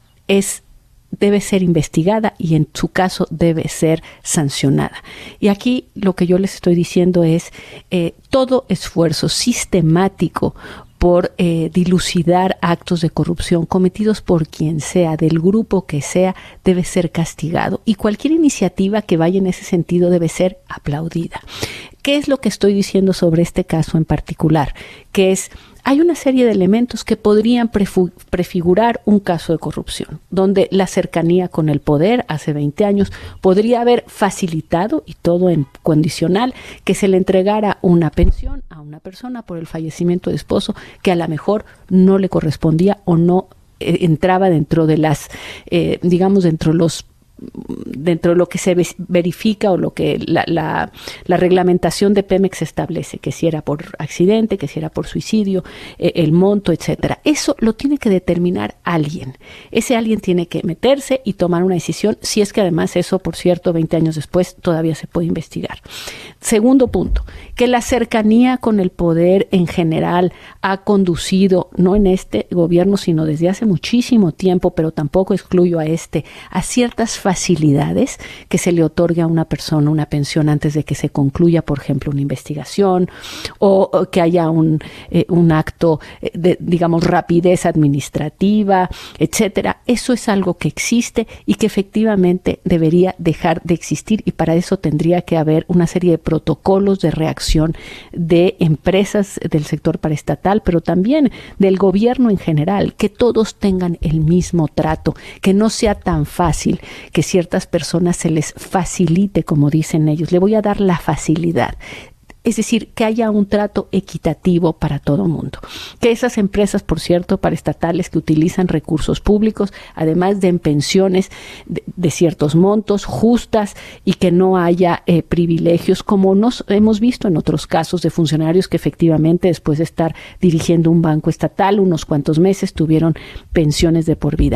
es debe ser investigada y en su caso debe ser sancionada. Y aquí lo que yo les estoy diciendo es eh, todo esfuerzo sistemático por eh, dilucidar actos de corrupción cometidos por quien sea, del grupo que sea, debe ser castigado. Y cualquier iniciativa que vaya en ese sentido debe ser aplaudida. ¿Qué es lo que estoy diciendo sobre este caso en particular? Que es, hay una serie de elementos que podrían prefu- prefigurar un caso de corrupción, donde la cercanía con el poder hace veinte años podría haber facilitado, y todo en condicional, que se le entregara una pensión a una persona por el fallecimiento de esposo que a lo mejor no le correspondía o no eh, entraba dentro de las, eh, digamos, dentro de los dentro de lo que se verifica o lo que la, la, la reglamentación de Pemex establece, que si era por accidente, que si era por suicidio, eh, el monto, etcétera. Eso lo tiene que determinar alguien. Ese alguien tiene que meterse y tomar una decisión, si es que además eso, por cierto, veinte años después todavía se puede investigar. Segundo punto, que la cercanía con el poder en general ha conducido, no en este gobierno, sino desde hace muchísimo tiempo, pero tampoco excluyo a este, a ciertas facilidades que se le otorga a una persona una pensión antes de que se concluya, por ejemplo, una investigación, o, o que haya un, eh, un acto de, digamos, rapidez administrativa, etcétera. Eso es algo que existe y que efectivamente debería dejar de existir, y para eso tendría que haber una serie de protocolos de reacción de empresas del sector paraestatal, pero también del gobierno en general, que todos tengan el mismo trato, que no sea tan fácil que ciertas personas se les facilite, como dicen ellos. Le voy a dar la facilidad. Es decir, que haya un trato equitativo para todo el mundo. Que esas empresas, por cierto, paraestatales que utilizan recursos públicos, además de en pensiones de, de ciertos montos justas, y que no haya eh, privilegios, como nos hemos visto en otros casos de funcionarios que efectivamente, después de estar dirigiendo un banco estatal unos cuantos meses, tuvieron pensiones de por vida.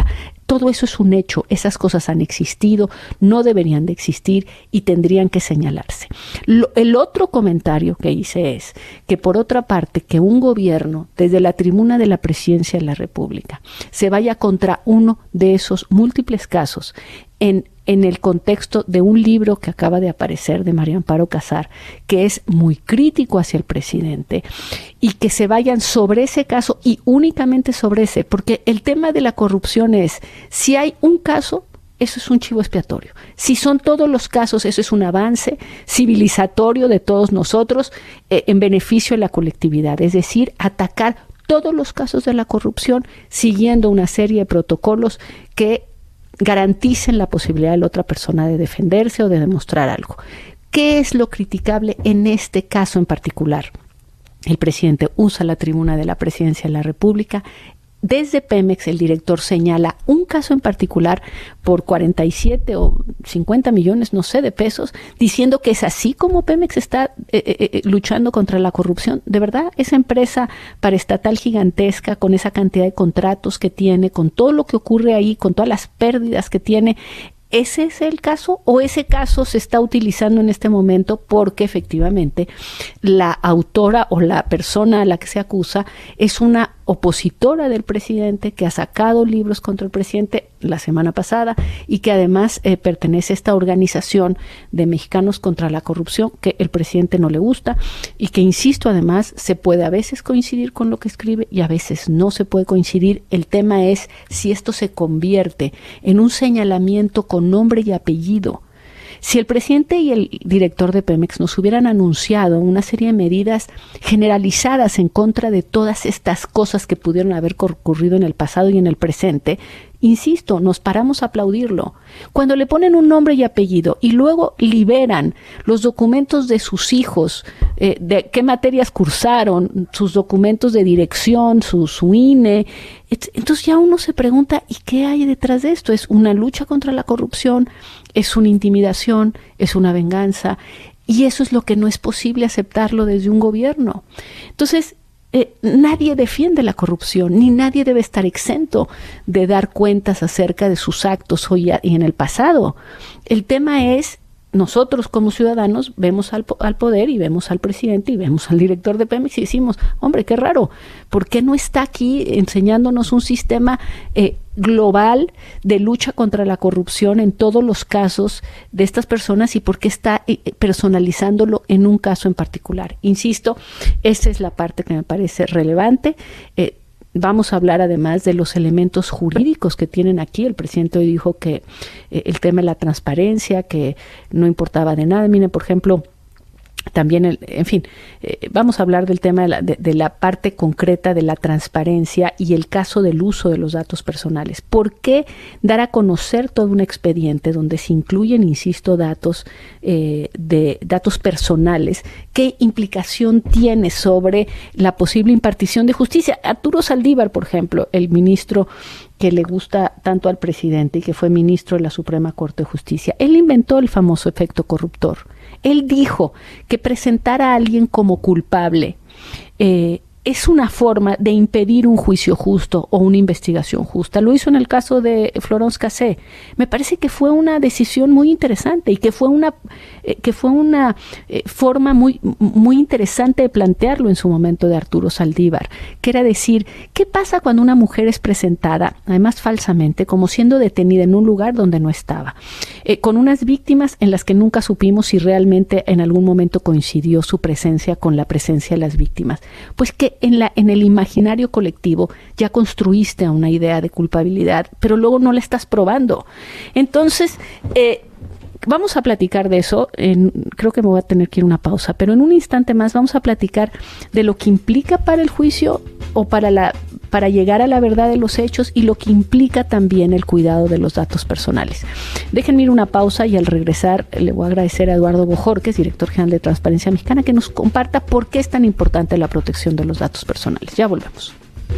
Todo eso es un hecho, esas cosas han existido, no deberían de existir y tendrían que señalarse. Lo, el otro comentario que hice es que, por otra parte, que un gobierno desde la tribuna de la Presidencia de la República se vaya contra uno de esos múltiples casos en en el contexto de un libro que acaba de aparecer de María Amparo Casar, que es muy crítico hacia el presidente, y que se vayan sobre ese caso y únicamente sobre ese, porque el tema de la corrupción es, si hay un caso, eso es un chivo expiatorio. Si son todos los casos, eso es un avance civilizatorio de todos nosotros eh, en beneficio de la colectividad, es decir, atacar todos los casos de la corrupción siguiendo una serie de protocolos que garanticen la posibilidad de la otra persona de defenderse o de demostrar algo. ¿Qué es lo criticable en este caso en particular? El presidente usa la tribuna de la Presidencia de la República. Desde Pemex el director señala un caso en particular por cuarenta y siete o cincuenta millones, no sé, de pesos, diciendo que es así como Pemex está eh, eh, luchando contra la corrupción. De verdad, esa empresa paraestatal gigantesca, con esa cantidad de contratos que tiene, con todo lo que ocurre ahí, con todas las pérdidas que tiene, ¿ese es el caso o ese caso se está utilizando en este momento porque efectivamente la autora o la persona a la que se acusa es una opositora del presidente que ha sacado libros contra el presidente la semana pasada y que además eh, pertenece a esta organización de Mexicanos contra la Corrupción que el presidente no le gusta y que, insisto, además se puede a veces coincidir con lo que escribe y a veces no se puede coincidir? El tema es si esto se convierte en un señalamiento con nombre y apellido. Si el presidente y el director de Pemex nos hubieran anunciado una serie de medidas generalizadas en contra de todas estas cosas que pudieron haber ocurrido en el pasado y en el presente, insisto, nos paramos a aplaudirlo. Cuando le ponen un nombre y apellido y luego liberan los documentos de sus hijos, eh, de qué materias cursaron, sus documentos de dirección, su, su I N E, entonces ya uno se pregunta, ¿y qué hay detrás de esto? ¿Es una lucha contra la corrupción? ¿Es una intimidación? ¿Es una venganza? Y eso es lo que no es posible aceptarlo desde un gobierno. Entonces, Eh, nadie defiende la corrupción, ni nadie debe estar exento de dar cuentas acerca de sus actos hoy y en el pasado. El tema es, nosotros como ciudadanos vemos al, al poder y vemos al presidente y vemos al director de Pemex y decimos, hombre, qué raro, ¿por qué no está aquí enseñándonos un sistema eh, global de lucha contra la corrupción en todos los casos de estas personas y por qué está eh, personalizándolo en un caso en particular? Insisto, esa es la parte que me parece relevante. Eh, Vamos a hablar además de los elementos jurídicos que tienen aquí. El presidente hoy dijo que eh, el tema de la transparencia, que no importaba de nada. Miren, por ejemplo, también, el, en fin, eh, vamos a hablar del tema de la, de, de la parte concreta de la transparencia y el caso del uso de los datos personales. ¿Por qué dar a conocer todo un expediente donde se incluyen, insisto, datos eh, de datos personales? ¿Qué implicación tiene sobre la posible impartición de justicia? Arturo Saldívar, por ejemplo, el ministro que le gusta tanto al presidente y que fue ministro de la Suprema Corte de Justicia, él inventó el famoso efecto corruptor. Él dijo que presentar a alguien como culpable eh, es una forma de impedir un juicio justo o una investigación justa. Lo hizo en el caso de Florence Cassé. Me parece que fue una decisión muy interesante y que fue una eh, que fue una eh, forma muy muy interesante de plantearlo en su momento de Arturo Saldívar, que era decir, ¿qué pasa cuando una mujer es presentada, además falsamente, como siendo detenida en un lugar donde no estaba, eh, con unas víctimas en las que nunca supimos si realmente en algún momento coincidió su presencia con la presencia de las víctimas? Pues que En, la, en el imaginario colectivo ya construiste una idea de culpabilidad, pero luego no la estás probando. Entonces, eh, vamos a platicar de eso. En, creo que me voy a tener que ir a una pausa, pero en un instante más vamos a platicar de lo que implica para el juicio o para la para llegar a la verdad de los hechos y lo que implica también el cuidado de los datos personales. Déjenme ir a una pausa y al regresar le voy a agradecer a Eduardo Bojorquez, director general de Transparencia Mexicana, que nos comparta por qué es tan importante la protección de los datos personales. Ya volvemos.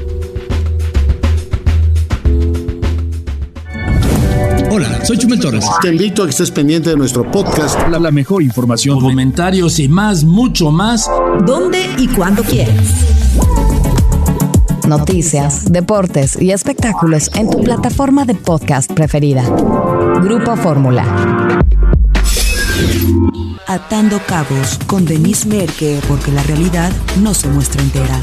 Hola, soy Chumel Torres. Te invito a que estés pendiente de nuestro podcast. La, la mejor información, comentarios y más, mucho más. ¿Dónde y cuándo quieras? noticias, deportes y espectáculos en tu plataforma de podcast preferida. Grupo Fórmula. Atando cabos con Denise Merker, porque la realidad no se muestra entera.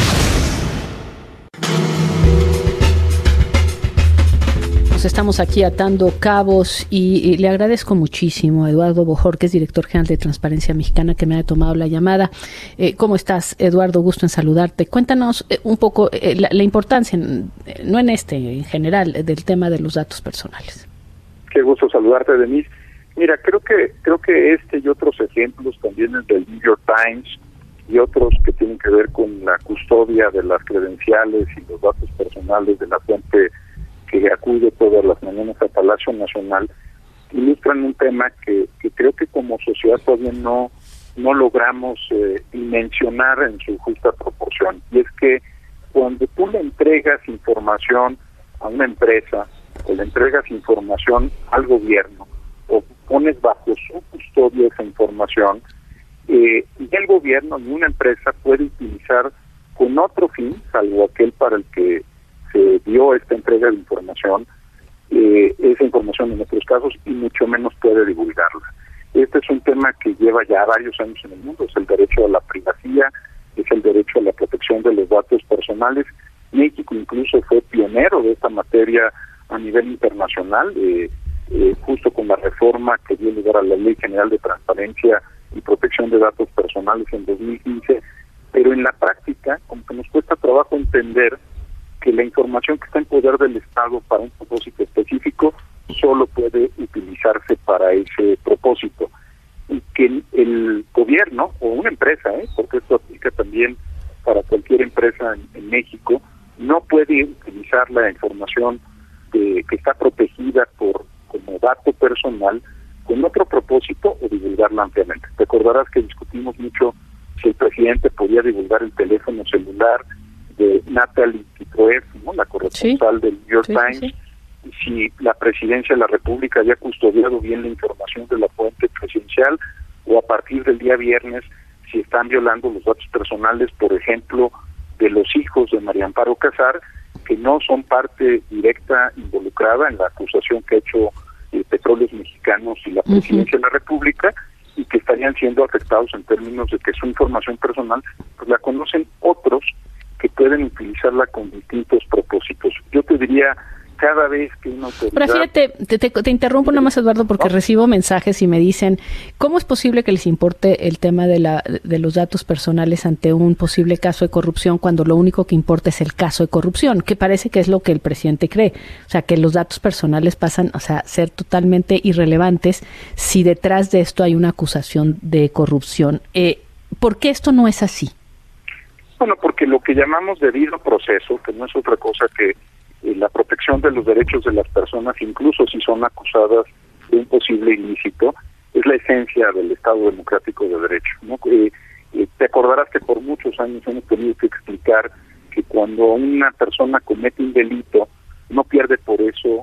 Estamos aquí atando cabos y, y le agradezco muchísimo a Eduardo Bojor, que es director general de Transparencia Mexicana, que me ha tomado la llamada. Eh, ¿Cómo estás, Eduardo? Gusto en saludarte. Cuéntanos eh, un poco eh, la, la importancia, en, no en este, en general, del tema de los datos personales. Qué gusto saludarte, Denise. Mira, creo que creo que este y otros ejemplos también del New York Times y otros que tienen que ver con la custodia de las credenciales y los datos personales de la fuente que acude todas las mañanas a Palacio Nacional, ilustran un tema que, que creo que como sociedad todavía no no logramos eh, dimensionar en su justa proporción. Y es que cuando tú le entregas información a una empresa o le entregas información al gobierno o pones bajo su custodia esa información, eh, ni el gobierno ni una empresa puede utilizar con otro fin, salvo aquel para el que se dio esta entrega de información, eh, esa información en otros casos, y mucho menos puede divulgarla. Este es un tema que lleva ya varios años en el mundo, es el derecho a la privacidad, es el derecho a la protección de los datos personales. México incluso fue pionero de esta materia a nivel internacional, eh, eh, justo con la reforma que dio lugar a la Ley General de Transparencia y Protección de Datos Personales en dos mil quince, pero en la práctica, como que nos cuesta trabajo entender que la información que está en poder del Estado para un propósito específico solo puede utilizarse para ese propósito, y que el, el gobierno o una empresa, ¿eh? porque esto aplica también para cualquier empresa en, en México, no puede utilizar la información de, que está protegida por como dato personal con otro propósito o divulgarla ampliamente. Te acordarás que discutimos mucho si el presidente podía divulgar el teléfono celular de Natalie Kittroef, ¿no? la corresponsal sí. del New York sí, Times, sí, sí. si la presidencia de la República había custodiado bien la información de la fuente presidencial, o a partir del día viernes si están violando los datos personales, por ejemplo, de los hijos de María Amparo Casar, que no son parte directa involucrada en la acusación que ha hecho eh, Petróleos Mexicanos y la presidencia uh-huh. de la República, y que estarían siendo afectados en términos de que su información personal pues la conocen otros que pueden utilizarla con distintos propósitos. Yo te diría, cada vez que una autoridad... Pero fíjate, te, te, te interrumpo nada más, Eduardo, porque ¿no? recibo mensajes y me dicen, ¿cómo es posible que les importe el tema de, la, de los datos personales ante un posible caso de corrupción cuando lo único que importa es el caso de corrupción? Que parece que es lo que el presidente cree. O sea, que los datos personales pasan o sea, a ser totalmente irrelevantes si detrás de esto hay una acusación de corrupción. Eh, ¿Por qué esto no es así? Bueno, porque lo que llamamos debido proceso, que no es otra cosa que eh, la protección de los derechos de las personas, incluso si son acusadas de un posible ilícito, es la esencia del Estado democrático de derecho, ¿no? Eh, eh, te acordarás que por muchos años hemos tenido que explicar que cuando una persona comete un delito, no pierde por eso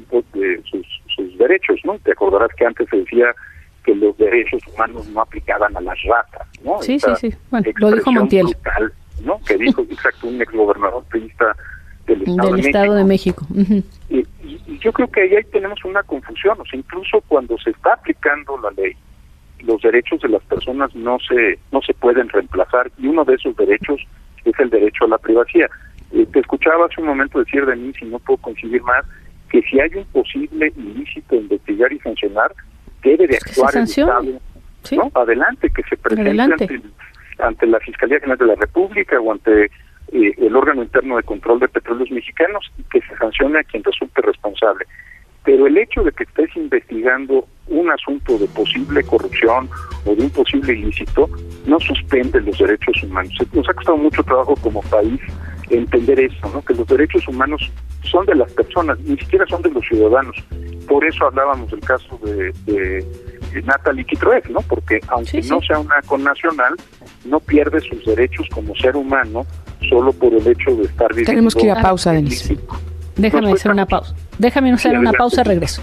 de sus, sus derechos, ¿no? Te acordarás que antes se decía que los derechos humanos no aplicaban a las ratas, ¿no? Sí, Esta sí, sí. Bueno, lo dijo Montiel. Brutal, ¿no? Que dijo, exacto, un exgobernador priista del Estado del de Estado México. de México. Uh-huh. y, y, y yo creo que ahí, ahí tenemos una confusión, o sea, incluso cuando se está aplicando la ley, los derechos de las personas no se no se pueden reemplazar, y uno de esos derechos es el derecho a la privacidad. Eh, te escuchaba hace un momento decir de mí, si no puedo coincidir más, que si hay un posible ilícito investigar y sancionar, debe de actuar el Estado, ¿sí? ¿no? Adelante, que se presente ante, ante la Fiscalía General de la República o ante eh, el órgano interno de control de Petróleos Mexicanos, y que se sancione a quien resulte responsable. Pero el hecho de que estés investigando un asunto de posible corrupción o de un posible ilícito no suspende los derechos humanos. Nos ha costado mucho trabajo como país entender eso, ¿no? Que los derechos humanos son de las personas, ni siquiera son de los ciudadanos. Por eso hablábamos del caso de, de, de Natalie Kittroef, ¿no? Porque aunque sí, sí. no sea una connacional, no pierde sus derechos como ser humano solo por el hecho de estar viviendo. Tenemos que ir a pausa, Denise. Déjame hacer una pausa. Déjame hacer sí, una pausa, regreso.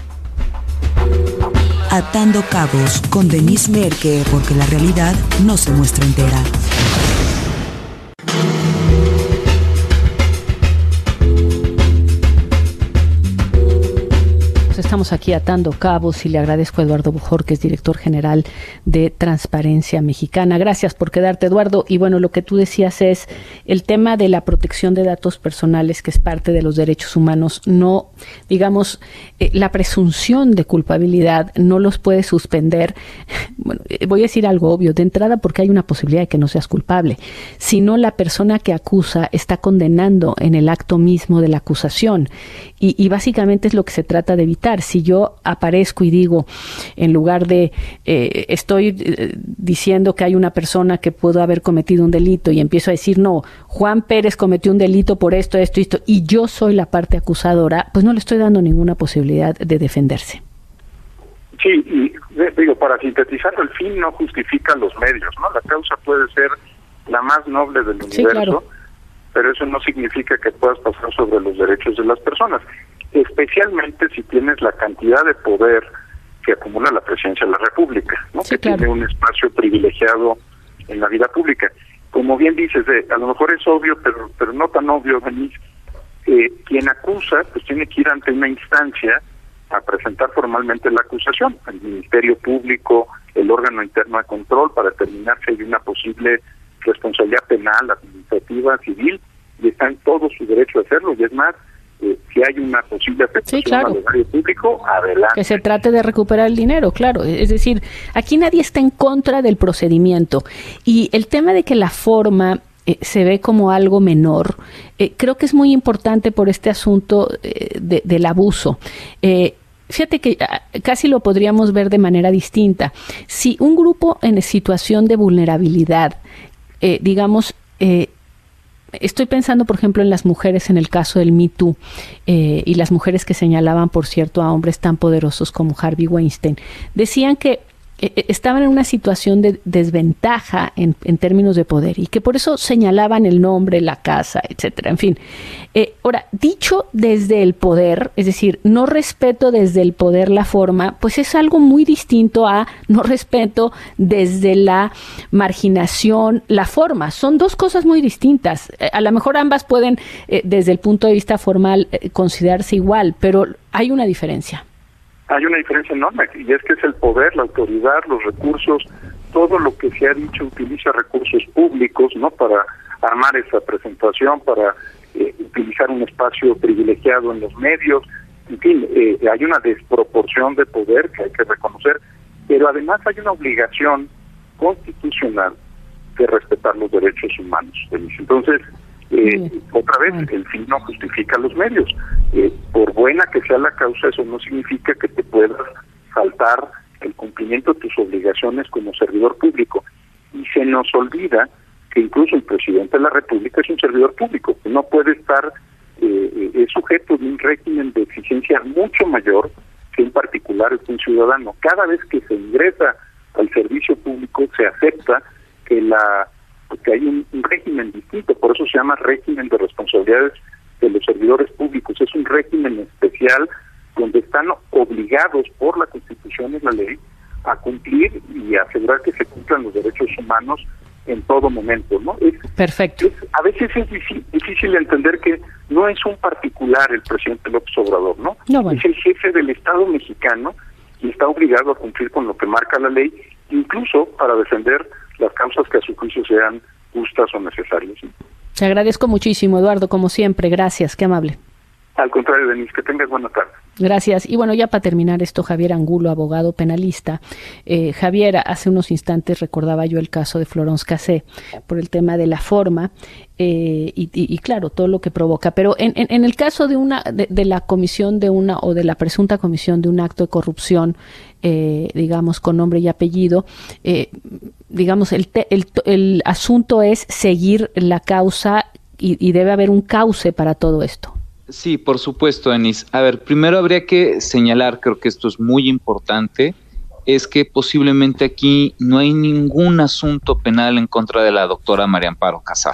Atando cabos con Denise Merker, porque la realidad no se muestra entera. Estamos aquí atando cabos y le agradezco a Eduardo Bojor, que es director general de Transparencia Mexicana. Gracias por quedarte, Eduardo. Y bueno, lo que tú decías es el tema de la protección de datos personales, que es parte de los derechos humanos. No, digamos, eh, la presunción de culpabilidad no los puede suspender. Bueno, eh, voy a decir algo obvio, de entrada porque hay una posibilidad de que no seas culpable, sino la persona que acusa está condenando en el acto mismo de la acusación. Y, y básicamente es lo que se trata de evitar. Si yo aparezco y digo, en lugar de eh, estoy eh, diciendo que hay una persona que pudo haber cometido un delito y empiezo a decir, no, Juan Pérez cometió un delito por esto, esto y esto, y yo soy la parte acusadora, pues no le estoy dando ninguna posibilidad de defenderse. Sí, y digo, para sintetizar, el fin no justifica los medios, ¿no? La causa puede ser la más noble del universo, sí, claro, pero eso no significa que puedas pasar sobre los derechos de las personas, especialmente si tienes la cantidad de poder que acumula la presidencia de la República, ¿no? Sí, que claro, tiene un espacio privilegiado en la vida pública. Como bien dices, eh, a lo mejor es obvio, pero pero no tan obvio, Denise, eh, quien acusa pues tiene que ir ante una instancia a presentar formalmente la acusación, el Ministerio Público, el órgano interno de control, para determinar si hay una posible responsabilidad penal, administrativa, civil, y está en todo su derecho a hacerlo, y es más, eh, si hay una posible afectación, sí, claro, al erario público, adelante. Que se trate de recuperar el dinero, claro, es decir, aquí nadie está en contra del procedimiento, y el tema de que la forma eh, se ve como algo menor, eh, creo que es muy importante por este asunto eh, de, del abuso. Eh, Fíjate que casi lo podríamos ver de manera distinta. Si un grupo en situación de vulnerabilidad, eh, digamos, eh, estoy pensando, por ejemplo, en las mujeres en el caso del Me Too, eh, y las mujeres que señalaban, por cierto, a hombres tan poderosos como Harvey Weinstein, decían que eh, estaban en una situación de desventaja en, en términos de poder y que por eso señalaban el nombre, la casa, etcétera. En fin, eh, ahora, dicho desde el poder, es decir, no respeto desde el poder la forma, pues es algo muy distinto a no respeto desde la marginación la forma. Son dos cosas muy distintas. Eh, a lo mejor ambas pueden, eh, desde el punto de vista formal, eh, considerarse igual, pero hay una diferencia. Hay una diferencia enorme, y es que es el poder, la autoridad, los recursos, todo lo que se ha dicho utiliza recursos públicos, ¿no? Para armar esa presentación, para eh, utilizar un espacio privilegiado en los medios, en fin, eh, hay una desproporción de poder que hay que reconocer, pero además hay una obligación constitucional de respetar los derechos humanos. Entonces, Eh, otra vez, el fin no justifica los medios. Eh, por buena que sea la causa, eso no significa que te puedas saltar el cumplimiento de tus obligaciones como servidor público. Y se nos olvida que incluso el presidente de la República es un servidor público, que no puede estar, eh, es sujeto de un régimen de exigencia mucho mayor que en particular es un ciudadano. Cada vez que se ingresa al servicio público se acepta que la que hay un, un régimen distinto, por eso se llama régimen de responsabilidades de los servidores públicos. Es un régimen especial donde están obligados por la Constitución y la ley a cumplir y a asegurar que se cumplan los derechos humanos en todo momento, ¿no? Es, Perfecto. Es, a veces es difícil, difícil entender que no es un particular el presidente López Obrador, ¿no? no bueno. Es el jefe del Estado mexicano y está obligado a cumplir con lo que marca la ley, incluso para defender las causas que a su juicio sean justas o necesarias. Te agradezco muchísimo, Eduardo, como siempre. Gracias, qué amable. Al contrario, Denise, que tengas buena tarde. Gracias. Y bueno, ya para terminar esto, Javier Angulo, abogado penalista. Eh, Javier, hace unos instantes recordaba yo el caso de Florence Cassé por el tema de la forma eh, y, y, y claro, todo lo que provoca. Pero en, en, en el caso de una de, de la comisión de una o de la presunta comisión de un acto de corrupción, eh, digamos, con nombre y apellido, eh, digamos, el, te, el, el asunto es seguir la causa y, y debe haber un cauce para todo esto. Sí, por supuesto, Denise. A ver, primero habría que señalar, creo que esto es muy importante, es que posiblemente aquí no hay ningún asunto penal en contra de la doctora María Amparo Casar.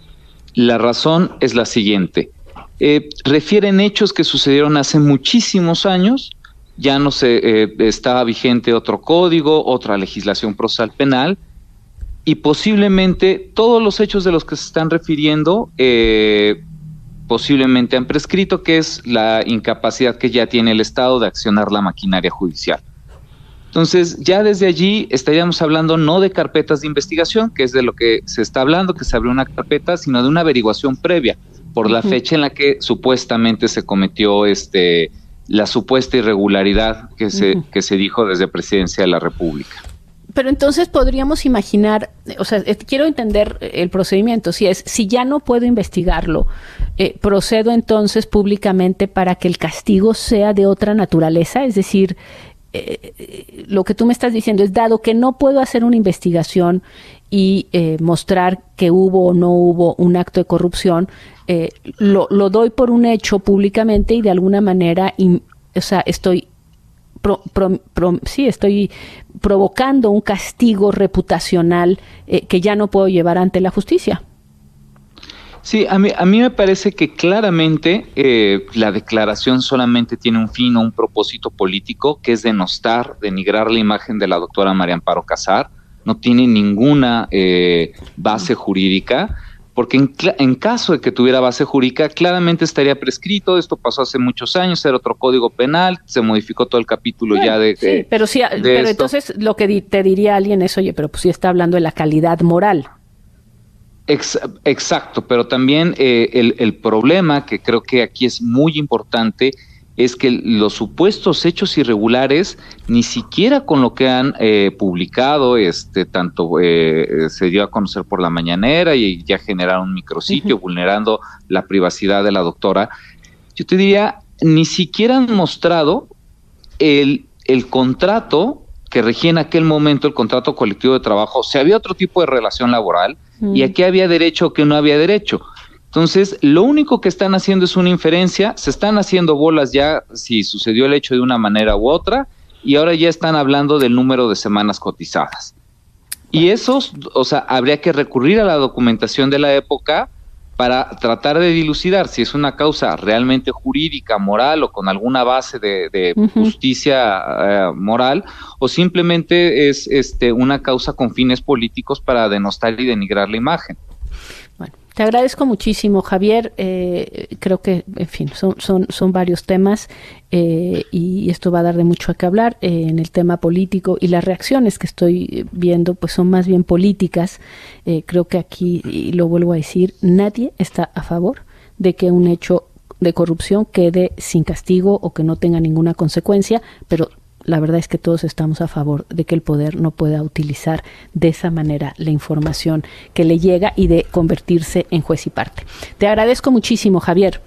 La razón es la siguiente. Eh, refieren hechos que sucedieron hace muchísimos años, ya no se eh, estaba vigente otro código, otra legislación procesal penal, y posiblemente todos los hechos de los que se están refiriendo eh, posiblemente han prescrito, que es la incapacidad que ya tiene el Estado de accionar la maquinaria judicial. Entonces, ya desde allí estaríamos hablando no de carpetas de investigación, que es de lo que se está hablando, que se abrió una carpeta, sino de una averiguación previa por la uh-huh. fecha en la que supuestamente se cometió este la supuesta irregularidad que se, uh-huh. que se dijo desde Presidencia de la República. Pero entonces podríamos imaginar, o sea, quiero entender el procedimiento, si es, si ya no puedo investigarlo, eh, procedo entonces públicamente para que el castigo sea de otra naturaleza, es decir, eh, lo que tú me estás diciendo es, dado que no puedo hacer una investigación y eh, mostrar que hubo o no hubo un acto de corrupción, eh, lo, lo doy por un hecho públicamente y de alguna manera, in, o sea, estoy Pro, pro, pro, sí, estoy provocando un castigo reputacional eh, que ya no puedo llevar ante la justicia. Sí, a mí, a mí me parece que claramente eh, la declaración solamente tiene un fin o un propósito político, que es denostar, denigrar la imagen de la doctora María Amparo Casar. No tiene ninguna eh, base jurídica, porque en, en caso de que tuviera base jurídica, claramente estaría prescrito. Esto pasó hace muchos años, era otro código penal, se modificó todo el capítulo sí, ya de... Sí, de, pero sí, de pero esto. Entonces lo que di, te diría alguien es, oye, pero pues sí está hablando de la calidad moral. Ex, exacto, pero también eh, el, el problema, que creo que aquí es muy importante, es que los supuestos hechos irregulares, ni siquiera con lo que han eh, publicado, este tanto eh, se dio a conocer por la mañanera y ya generaron un micrositio uh-huh. vulnerando la privacidad de la doctora, yo te diría, ni siquiera han mostrado el, el contrato que regía en aquel momento, el contrato colectivo de trabajo, si había otro tipo de relación laboral uh-huh. y a qué había derecho o qué no había derecho. Entonces, lo único que están haciendo es una inferencia, se están haciendo bolas ya si sucedió el hecho de una manera u otra, y ahora ya están hablando del número de semanas cotizadas. Y esos, o sea, habría que recurrir a la documentación de la época para tratar de dilucidar si es una causa realmente jurídica, moral o con alguna base de, de uh-huh. justicia eh, moral, o simplemente es este una causa con fines políticos para denostar y denigrar la imagen. Te agradezco muchísimo, Javier. Eh, creo que, en fin, son, son, son varios temas eh, y esto va a dar de mucho a qué hablar eh, en el tema político, y las reacciones que estoy viendo pues son más bien políticas. Eh, creo que aquí, y lo vuelvo a decir, nadie está a favor de que un hecho de corrupción quede sin castigo o que no tenga ninguna consecuencia, pero la verdad es que todos estamos a favor de que el poder no pueda utilizar de esa manera la información que le llega y de convertirse en juez y parte. Te agradezco muchísimo, Javier.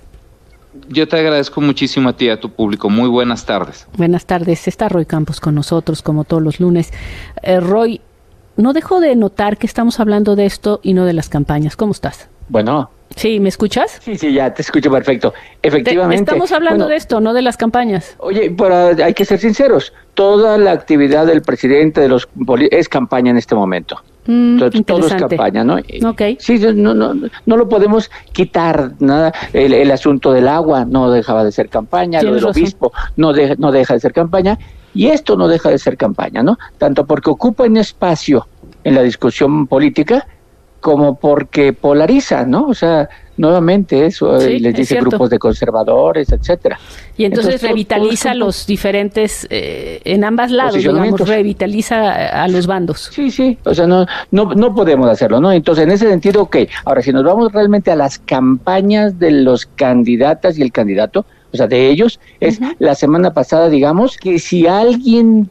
Yo te agradezco muchísimo a ti y a tu público. Muy buenas tardes. Buenas tardes. Está Roy Campos con nosotros, como todos los lunes. Eh, Roy, no dejo de notar que estamos hablando de esto y no de las campañas. ¿Cómo estás? Bueno. Sí, ¿me escuchas? Sí, sí, ya te escucho perfecto. Efectivamente. Te, estamos hablando bueno, de esto, no de las campañas. Oye, pero hay que ser sinceros. Toda la actividad del presidente de los es campaña en este momento. Mm, Entonces, todo es campaña, ¿no? Okay. Sí, no, no, no lo podemos quitar nada. El, el asunto del agua no dejaba de ser campaña, lo del razón. obispo no, de, no deja de ser campaña, y esto no deja de ser campaña, ¿no? Tanto porque ocupa un espacio en la discusión política, como porque polariza, ¿no? O sea, nuevamente eso, sí, les dice grupos de conservadores, etcétera. Y entonces, entonces revitaliza todo, los diferentes, eh, en ambas lados, digamos, revitaliza a los bandos. Sí, sí, o sea, no, no, no podemos hacerlo, ¿no? Entonces, en ese sentido, ok, ahora si nos vamos realmente a las campañas de los candidatas y el candidato, o sea, de ellos, es uh-huh. la semana pasada, digamos, que si alguien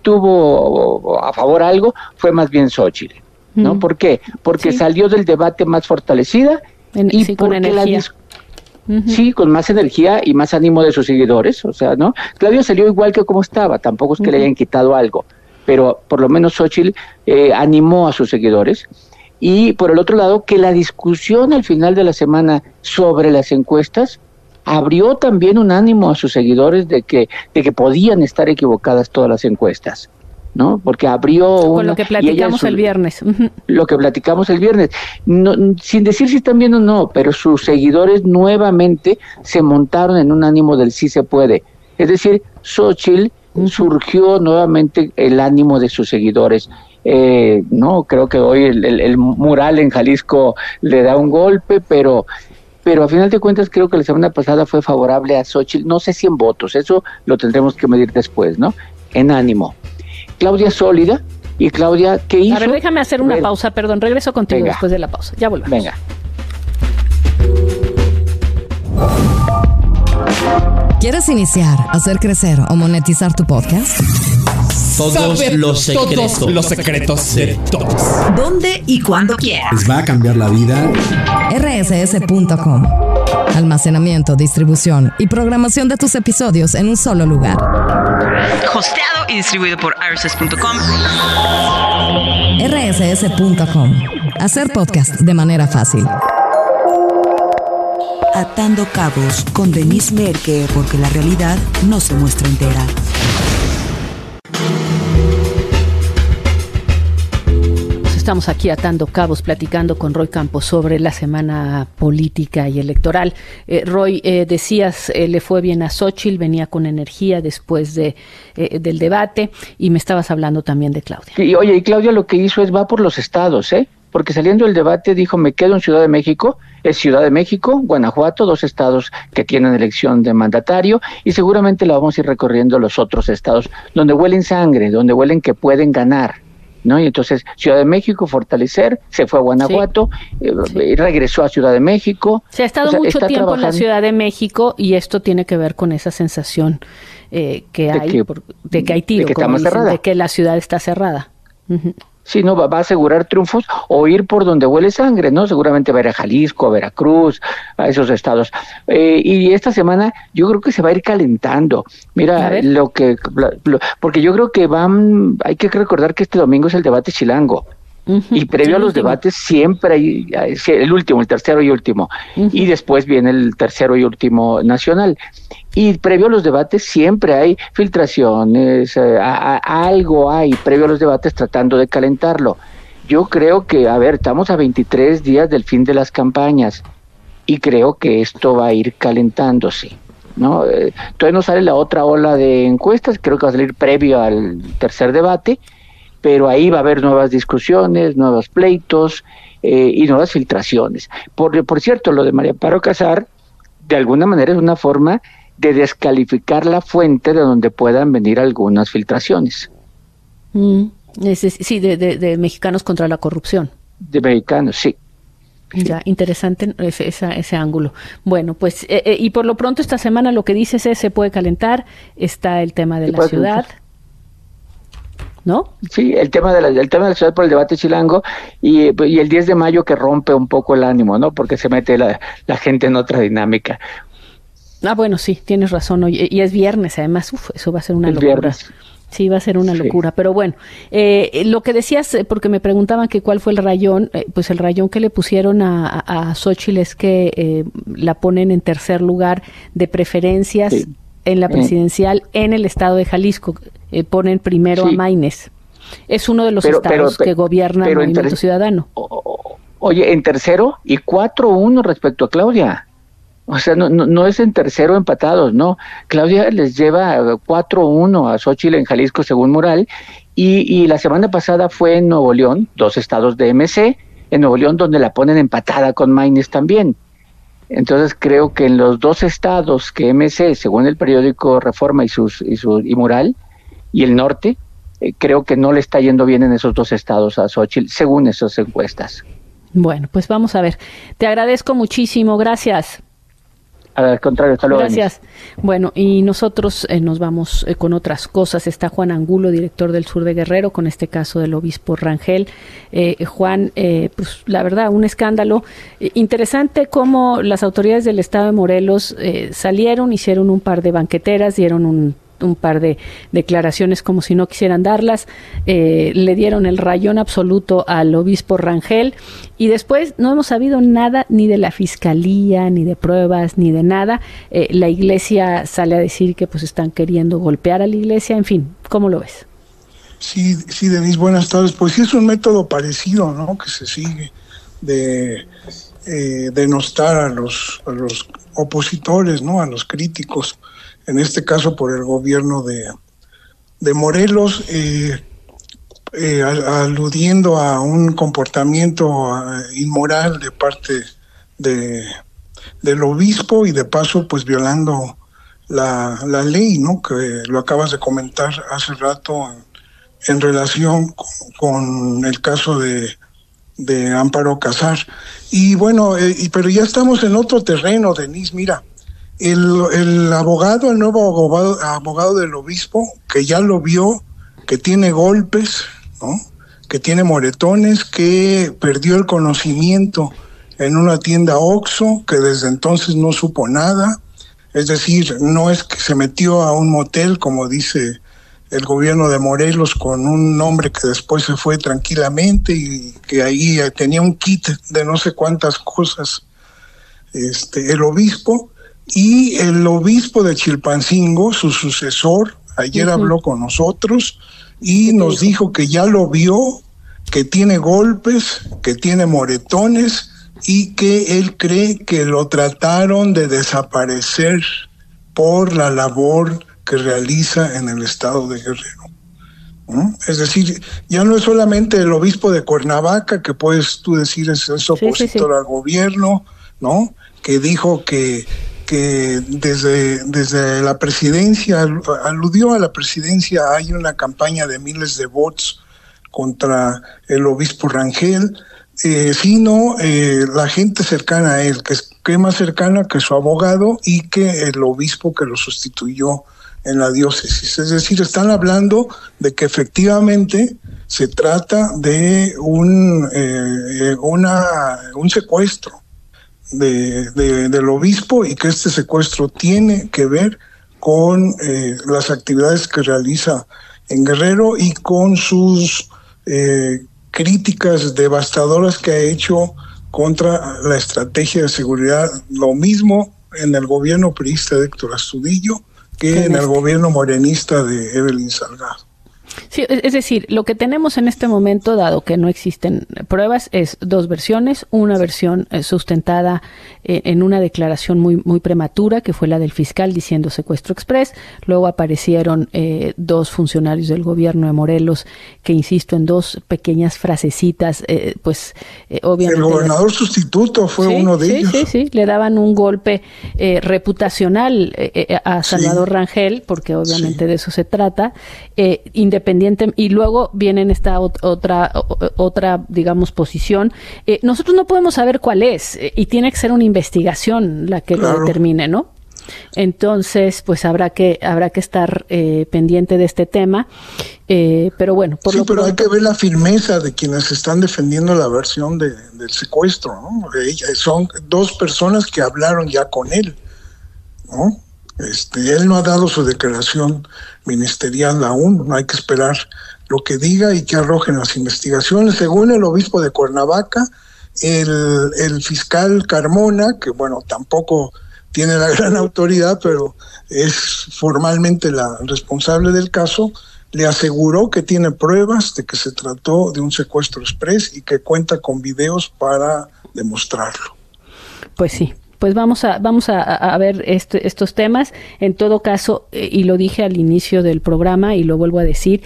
tuvo a favor algo, fue más bien Xóchitl. ¿No? ¿Por qué? Porque sí. salió del debate más fortalecida en, y sí, porque con energía. La uh-huh. sí, con más energía y más ánimo de sus seguidores, o sea, ¿no? Claudio salió igual que como estaba, tampoco es que uh-huh. le hayan quitado algo, pero por lo menos Xóchitl eh, animó a sus seguidores. Y por el otro lado, que la discusión al final de la semana sobre las encuestas abrió también un ánimo a sus seguidores de que, de que podían estar equivocadas todas las encuestas, ¿no? Porque abrió una... Con lo que platicamos el viernes. Uh-huh. Lo que platicamos el viernes. No, sin decir si están bien o no, pero sus seguidores nuevamente se montaron en un ánimo del sí se puede. Es decir, Xóchitl uh-huh. surgió nuevamente el ánimo de sus seguidores. Eh, no, creo que hoy el, el, el mural en Jalisco le da un golpe, pero... pero a final de cuentas creo que la semana pasada fue favorable a Xóchitl, no sé si en votos, eso lo tendremos que medir después, ¿no? En ánimo. Claudia sólida, y Claudia, ¿qué hizo? A ver, déjame hacer una Ver. pausa, perdón, regreso contigo Venga. después de la pausa, ya volvemos. Venga. ¿Quieres iniciar, hacer crecer o monetizar tu podcast? Todos Saber los secretos. Todos los secretos de todos. ¿Dónde y cuándo quieras? Les va a cambiar la vida. R S S punto com. Almacenamiento, distribución y programación de tus episodios en un solo lugar. Hosteado y distribuido por R S S punto com. R S S punto com. Hacer podcast de manera fácil. Atando cabos con Denise Merker, porque la realidad no se muestra entera. Estamos aquí atando cabos, platicando con Roy Campos sobre la semana política y electoral. Eh, Roy, eh, decías, eh, le fue bien a Xóchitl, venía con energía después de eh, del debate, y me estabas hablando también de Claudia. Y oye, y Claudia lo que hizo es va por los estados, ¿eh? Porque saliendo del debate dijo, me quedo en Ciudad de México, es Ciudad de México, Guanajuato, dos estados que tienen elección de mandatario, y seguramente la vamos a ir recorriendo los otros estados, donde huelen sangre, donde huelen que pueden ganar, ¿no? Y entonces Ciudad de México, fortalecer, se fue a Guanajuato, sí. Eh, sí. regresó a Ciudad de México. Se ha estado o sea, mucho tiempo trabajando en la Ciudad de México, y esto tiene que ver con esa sensación eh, que hay, de que, por, de que hay tiro, de que, como dicen, cerrada. de que la ciudad está cerrada. Uh-huh. Sí, no, va, va a asegurar triunfos o ir por donde huele sangre, ¿no? Seguramente va a ir a Jalisco, a Veracruz, a esos estados. Eh, y esta semana yo creo que se va a ir calentando. Mira, lo que, lo, porque yo creo que van, hay que recordar que este domingo es el debate chilango. Uh-huh. Y previo a los debates siempre hay, hay el último, el tercero y último. Uh-huh. Y después viene el tercero y último nacional. Y previo a los debates siempre hay filtraciones, eh, a, a, algo hay previo a los debates tratando de calentarlo. Yo creo que, a ver, estamos a veintitrés días del fin de las campañas y creo que esto va a ir calentándose, ¿no? Eh, todavía no sale la otra ola de encuestas, creo que va a salir previo al tercer debate, pero ahí va a haber nuevas discusiones, nuevos pleitos eh, y nuevas filtraciones. Por, por cierto, lo de María Amparo Casar, de alguna manera es una forma de descalificar la fuente de donde puedan venir algunas filtraciones. Mm, ese, sí, de, de, de Mexicanos contra la Corrupción. De mexicanos, sí. Ya, interesante ese, ese, ese ángulo. Bueno, pues, eh, eh, y por lo pronto esta semana lo que dices es, se puede calentar, está el tema de ¿Se la ciudad, ¿no? Sí, el tema de la, el tema de la ciudad por el debate chilango, y, y el diez de mayo que rompe un poco el ánimo, ¿no? Porque se mete la, la gente en otra dinámica. Ah, bueno, sí, tienes razón, y, y es viernes, además, uf, eso va a ser una es locura. Viernes. Sí, va a ser una sí. locura, pero bueno, eh, lo que decías, porque me preguntaban que cuál fue el rayón, eh, pues el rayón que le pusieron a, a, a Xóchitl es que eh, la ponen en tercer lugar de preferencias sí. en la presidencial eh. en el estado de Jalisco, eh, ponen primero sí. a Maínez. Es uno de los pero, estados pero, que gobierna el Movimiento ter- Ciudadano. Oye, en tercero y cuatro uno respecto a Claudia. O sea, no, no, no es en tercero empatados, no. Claudia les lleva cuatro uno a Xóchitl en Jalisco, según Mural, y, y la semana pasada fue en Nuevo León, dos estados de M C, en Nuevo León donde la ponen empatada con Maínez también. Entonces creo que en los dos estados que M C, según el periódico Reforma y, sus, y, su, y Mural, y el norte, eh, creo que no le está yendo bien en esos dos estados a Xóchitl, según esas encuestas. Bueno, pues vamos a ver. Te agradezco muchísimo, gracias. Al contrario, hasta luego. Gracias. Bueno, y nosotros eh, nos vamos eh, con otras cosas. Está Juan Angulo, director del Sur de Guerrero, con este caso del obispo Rangel. Eh, Juan, eh, pues la verdad, un escándalo. Eh, interesante cómo las autoridades del estado de Morelos eh, salieron, hicieron un par de banqueteras, dieron un un par de declaraciones como si no quisieran darlas, eh, le dieron el rayón absoluto al obispo Rangel, y después no hemos sabido nada ni de la fiscalía, ni de pruebas, ni de nada. Eh, la iglesia sale a decir que pues están queriendo golpear a la iglesia, en fin, ¿cómo lo ves? Sí, sí, Denise, buenas tardes. Pues sí, es un método parecido, ¿no?, que se sigue de eh, denostar a los, a los opositores, ¿no?, a los críticos, en este caso por el gobierno de, de Morelos, eh, eh, aludiendo a un comportamiento uh, inmoral de parte de, del obispo y de paso pues violando la, la ley, ¿no? Que lo acabas de comentar hace rato en, en relación con, con el caso de, de Amparo Casar. Y bueno, eh, y, pero ya estamos en otro terreno, Denise, mira, el, el abogado, el nuevo abogado, abogado del obispo, que ya lo vio, que tiene golpes, ¿no? Que tiene moretones, que perdió el conocimiento en una tienda Oxxo, que desde entonces no supo nada. Es decir, no es que se metió a un motel, como dice el gobierno de Morelos, con un hombre que después se fue tranquilamente y que ahí tenía un kit de no sé cuántas cosas, este, el obispo. Y el obispo de Chilpancingo, su sucesor, ayer uh-huh. habló con nosotros y nos dijo que ya lo vio, que tiene golpes, que tiene moretones y que él cree que lo trataron de desaparecer por la labor que realiza en el estado de Guerrero, ¿no? Es decir, ya no es solamente el obispo de Cuernavaca, que puedes tú decir es, es opositor sí, sí, sí. al gobierno, ¿no? Que dijo que que desde, desde la presidencia, aludió a la presidencia, hay una campaña de miles de bots contra el obispo Rangel, eh, sino eh, la gente cercana a él, que es, que es más cercana que su abogado y que el obispo que lo sustituyó en la diócesis. Es decir, están hablando de que efectivamente se trata de un, eh, una, un secuestro De, de, del obispo y que este secuestro tiene que ver con eh, las actividades que realiza en Guerrero y con sus eh, críticas devastadoras que ha hecho contra la estrategia de seguridad, lo mismo en el gobierno priista de Héctor Astudillo que en el gobierno morenista de Evelyn Salgado. Sí, es decir, lo que tenemos en este momento, dado que no existen pruebas, es dos versiones. Una versión eh, sustentada eh, en una declaración muy muy prematura, que fue la del fiscal diciendo secuestro express. Luego aparecieron eh, dos funcionarios del gobierno de Morelos que, insisto, en dos pequeñas frasecitas, eh, pues eh, obviamente... El gobernador sustituto fue sí, uno de sí, ellos. Sí, sí, le daban un golpe eh, reputacional eh, a Salvador sí. Rangel, porque obviamente sí. de eso se trata, eh, independientemente. Y luego viene esta otra, otra digamos, posición. Eh, nosotros no podemos saber cuál es, eh, y tiene que ser una investigación la que claro. lo determine, ¿no? Entonces, pues habrá que habrá que estar eh, pendiente de este tema. Eh, pero bueno, por sí, lo pero pronto... hay que ver la firmeza de quienes están defendiendo la versión de, del secuestro, ¿no? Son dos personas que hablaron ya con él, ¿no? Este, él no ha dado su declaración ministerial aún, no hay que esperar lo que diga y que arrojen las investigaciones. Según el obispo de Cuernavaca, el, el fiscal Carmona, que bueno, tampoco tiene la gran autoridad, pero es formalmente la responsable del caso, le aseguró que tiene pruebas de que se trató de un secuestro express y que cuenta con videos para demostrarlo. Pues sí. Pues vamos a vamos a, a ver este, estos temas. En todo caso, eh, y lo dije al inicio del programa y lo vuelvo a decir,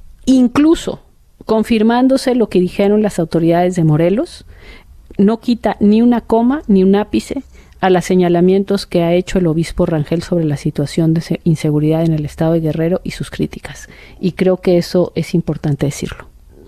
incluso confirmándose lo que dijeron las autoridades de Morelos, no quita ni una coma ni un ápice a los señalamientos que ha hecho el obispo Rangel sobre la situación de inseguridad en el estado de Guerrero y sus críticas. Y creo que eso es importante decirlo.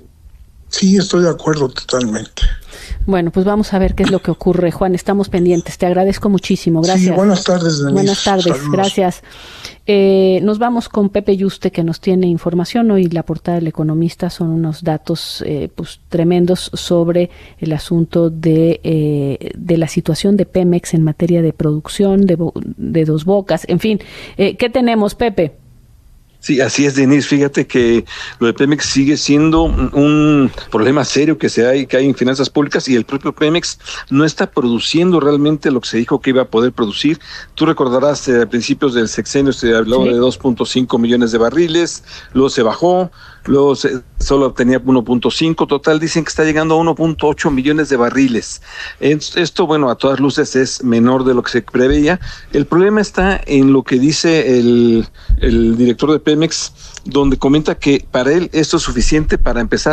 Sí, estoy de acuerdo totalmente. Bueno, pues vamos a ver qué es lo que ocurre, Juan. Estamos pendientes. Te agradezco muchísimo. Gracias. Sí, buenas tardes, Denise. Buenas tardes. Saludos. Gracias. Eh, nos vamos con Pepe Yuste, que nos tiene información. Hoy la portada del Economista son unos datos eh, pues tremendos sobre el asunto de, eh, de la situación de Pemex en materia de producción, de, de Dos Bocas. En fin, eh, ¿qué tenemos, Pepe? Sí, así es, Denise. Fíjate que lo de Pemex sigue siendo un problema serio que se hay, que hay en finanzas públicas, y el propio Pemex no está produciendo realmente lo que se dijo que iba a poder producir. Tú recordarás, eh, a principios del sexenio se habló ¿Sí? de dos punto cinco millones de barriles, luego se bajó, luego se, solo tenía uno punto cinco, total dicen que está llegando a uno punto ocho millones de barriles. Esto, bueno, a todas luces es menor de lo que se preveía. El problema está en lo que dice el, el director de Pemex, donde comenta que para él esto es suficiente para empezar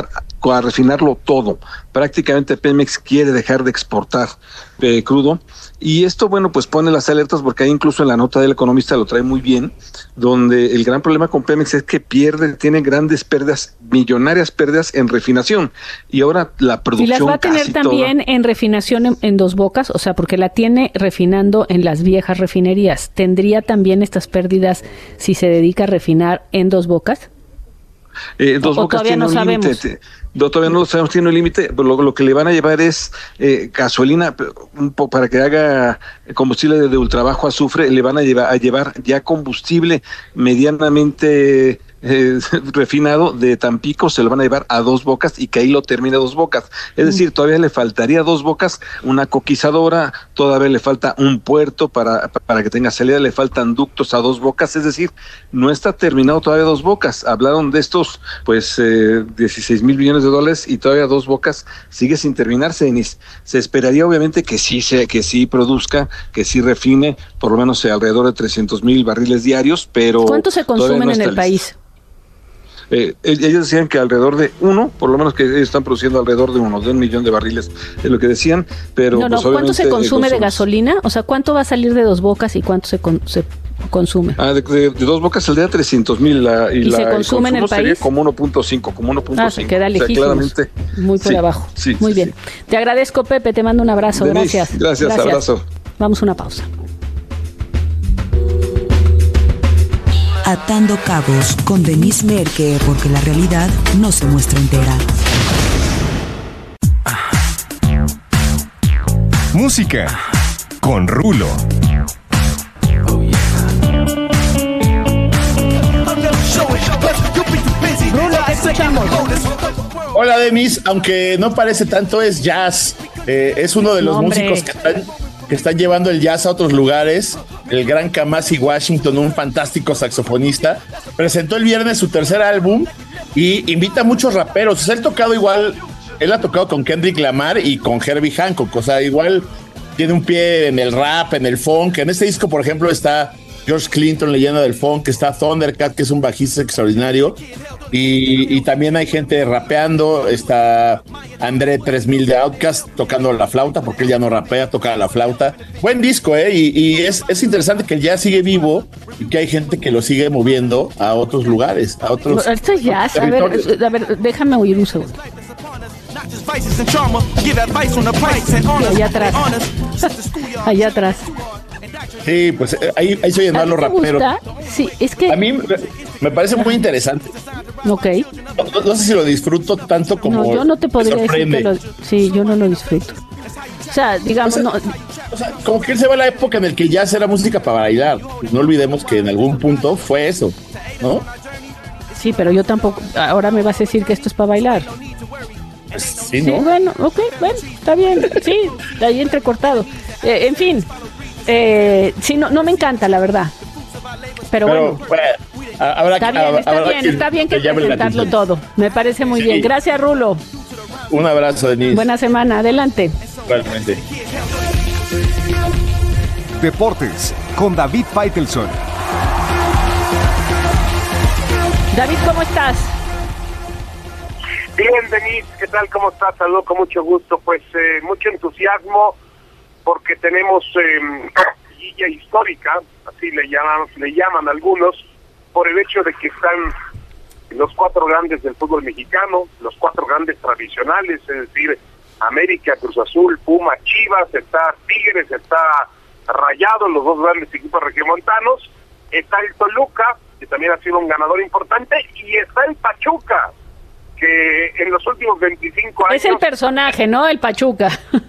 a refinarlo todo. Prácticamente Pemex quiere dejar de exportar eh, crudo, y esto, bueno, pues pone las alertas, porque ahí incluso en la nota del Economista lo trae muy bien, donde el gran problema con Pemex es que pierde, tiene grandes pérdidas, millonarias pérdidas en refinación, y ahora la producción ¿Y las va a tener también toda en refinación en, en Dos Bocas? O sea, porque la tiene refinando en las viejas refinerías. ¿Tendría también estas pérdidas si se dedica a refinar en Dos Bocas? Eh, Dos o, Bocas o todavía tiene no un sabemos. límite. No, todavía no lo sabemos, tiene un límite. Lo, lo que le van a llevar es eh, gasolina un po, para que haga combustible de, de ultra bajo azufre. Le van a llevar, a llevar ya combustible medianamente eh, refinado de Tampico, se lo van a llevar a Dos Bocas, y que ahí lo termine Dos Bocas. Es decir, todavía le faltaría a Dos Bocas una coquizadora, todavía le falta un puerto para, para que tenga salida, le faltan ductos a Dos Bocas. Es decir, no está terminado todavía Dos Bocas. Hablaron de estos pues eh, dieciséis mil millones de dólares, y todavía Dos Bocas sigue sin terminarse, Denise. Se esperaría obviamente que sí se, que sí produzca, que sí refine, por lo menos eh, alrededor de trescientos mil barriles diarios, pero ¿cuánto se consumen no en el listo. país? Eh, ellos decían que alrededor de uno, por lo menos que ellos están produciendo alrededor de uno, de un millón de barriles, es lo que decían, pero no, no, pues, ¿cuánto se consume eh, de gasolina? O sea, ¿cuánto va a salir de Dos Bocas y cuánto se, con, se consume? Ah, de, de, de Dos Bocas saldría trescientos mil, la, y, ¿Y la, se consume el en el país? Como uno punto cinco, como uno punto cinco. Ah, se queda lejísimos, o sea, claramente, muy por sí, abajo. Sí, muy sí, bien. Sí. Te agradezco, Pepe, te mando un abrazo. Denise, gracias. gracias. Gracias, abrazo. Vamos a una pausa. Atando Cabos con Denise Merker, porque la realidad no se muestra entera. Música con Rulo. Rulo, te escuchamos. Hola, Denise, aunque no parece tanto, es jazz. Eh, es uno de los no, músicos que están, que están llevando el jazz a otros lugares. El gran Kamasi Washington, un fantástico saxofonista, presentó el viernes su tercer álbum y invita a muchos raperos. O sea, él tocado igual, él ha tocado con Kendrick Lamar y con Herbie Hancock. O sea, igual tiene un pie en el rap, en el funk. En este disco, por ejemplo, está George Clinton, leyenda del funk, está Thundercat, que es un bajista extraordinario, y, y también hay gente rapeando. Está André tres mil de Outkast tocando la flauta, porque él ya no rapea, toca la flauta. Buen disco, ¿eh? Y, y es, es interesante que el jazz sigue vivo y que hay gente que lo sigue moviendo a otros lugares, a otros... Esto es jazz, a ver, a ver, déjame oír un segundo. Allá atrás. Allá atrás. Sí, pues ahí, ahí se oyen más los raperos. Sí, es que... A mí me parece muy interesante. Ok. No, no sé si lo disfruto tanto como... No, yo no te podría decir que lo... Sí, yo no lo disfruto. O sea, digamos, o sea, no... O sea, como que él se va a la época en la que ya era música para bailar. Pues no olvidemos que en algún punto fue eso, ¿no? Sí, pero yo tampoco... Ahora me vas a decir que esto es para bailar. Pues, sí, ¿no? Sí, bueno, ok, bueno, está bien. Sí, está ahí entrecortado. Eh, en fin... Eh, sí, no, no me encanta, la verdad. Pero, Pero bueno, bueno, habrá, está bien, está habrá bien, que, está bien que que presentarlo todo. Me parece muy sí. bien. Gracias, Rulo. Un abrazo, Denise. Buena semana, adelante. Igualmente. Deportes con David Faitelson. David, ¿cómo estás? Bien, Denise, ¿qué tal? ¿Cómo estás? Saludo con mucho gusto. Pues eh, mucho entusiasmo, porque tenemos eh, una liguilla histórica, así le llaman, le llaman algunos, por el hecho de que están los cuatro grandes del fútbol mexicano, los cuatro grandes tradicionales, es decir, América, Cruz Azul, Puma, Chivas, está Tigres, está Rayados, los dos grandes equipos regiomontanos, está el Toluca, que también ha sido un ganador importante, y está el Pachuca, que en los últimos veinticinco años... Es el personaje, ¿no? El Pachuca.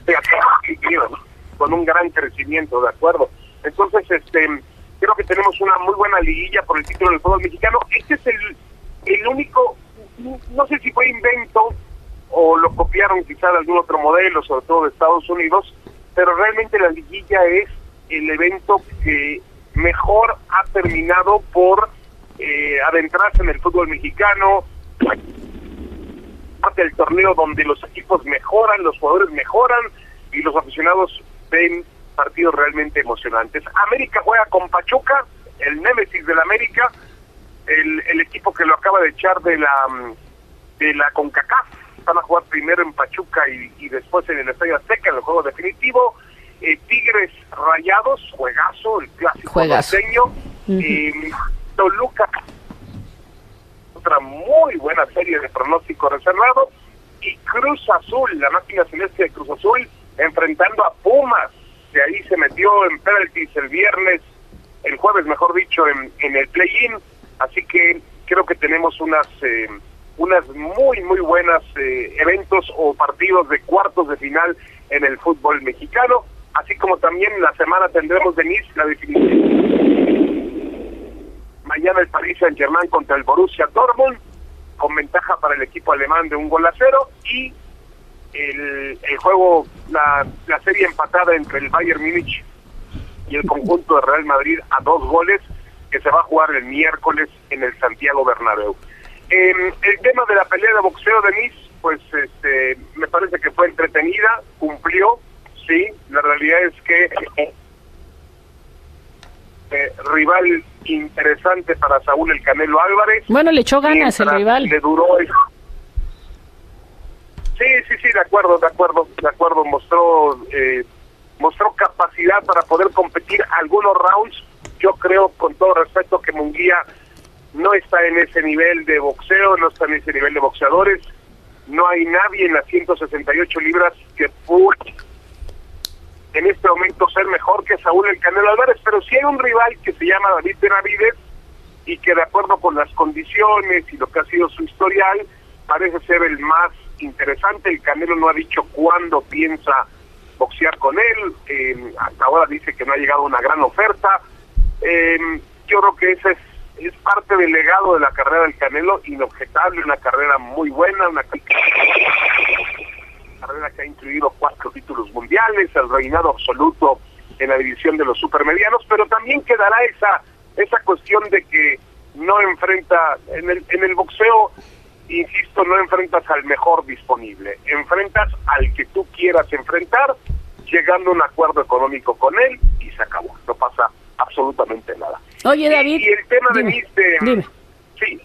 Con un gran crecimiento, ¿de acuerdo? Entonces, este, creo que tenemos una muy buena liguilla por el título del fútbol mexicano. Este es el, el único, no sé si fue invento o lo copiaron quizá de algún otro modelo, sobre todo de Estados Unidos, pero realmente la liguilla es el evento que mejor ha terminado por eh, adentrarse en el fútbol mexicano, parte del torneo donde los equipos mejoran, los jugadores mejoran y los aficionados ven partidos realmente emocionantes. América juega con Pachuca, el némesis del América, el, el equipo que lo acaba de echar de la de la CONCACAF, van a jugar primero en Pachuca y, y después en el Estadio Azteca en el juego definitivo. Eh, Tigres Rayados, juegazo, el clásico norteño. Uh-huh. eh, Toluca, otra muy buena serie de pronóstico reservado, y Cruz Azul, la máquina celeste de Cruz Azul, enfrentando a Pumas, que ahí se metió en penaltis el viernes, el jueves mejor dicho, en, en el play-in, así que creo que tenemos unas eh, unas muy muy buenas eh, eventos o partidos de cuartos de final en el fútbol mexicano, así como también la semana tendremos, Denise, la definición. Mañana el Paris Saint-Germain contra el Borussia Dortmund, con ventaja para el equipo alemán de un gol a cero, y el, el juego, la, la serie empatada entre el Bayern Múnich y el conjunto de Real Madrid a dos goles, que se va a jugar el miércoles en el Santiago Bernabéu. Eh, el tema de la pelea de boxeo, Denise, pues este, me parece que fue entretenida, cumplió, sí, la realidad es que eh, rival interesante para Saúl el Canelo Álvarez. Bueno, le echó ganas el rival. Le duró eso. Sí, sí, sí, de acuerdo, de acuerdo, de acuerdo, mostró eh, mostró capacidad para poder competir algunos rounds. Yo creo, con todo respeto, que Munguía no está en ese nivel de boxeo, no está en ese nivel de boxeadores. No hay nadie en las ciento sesenta y ocho libras que pueda en este momento ser mejor que Saúl el Canelo Álvarez, pero sí hay un rival que se llama David Benavidez y que, de acuerdo con las condiciones y lo que ha sido su historial, parece ser el más interesante. El Canelo no ha dicho cuándo piensa boxear con él, eh, hasta ahora dice que no ha llegado una gran oferta. Eh, yo creo que ese es, es parte del legado de la carrera del Canelo, inobjetable, una carrera muy buena, una carrera que ha incluido cuatro títulos mundiales, el reinado absoluto en la división de los supermedianos, pero también quedará esa esa cuestión de que no enfrenta, en el, en el boxeo, insisto, no enfrentas al mejor disponible, enfrentas al que tú quieras enfrentar, llegando a un acuerdo económico con él y se acabó, no pasa absolutamente nada. Oye, David, y, y el tema dime, de Mister, dime. Sí.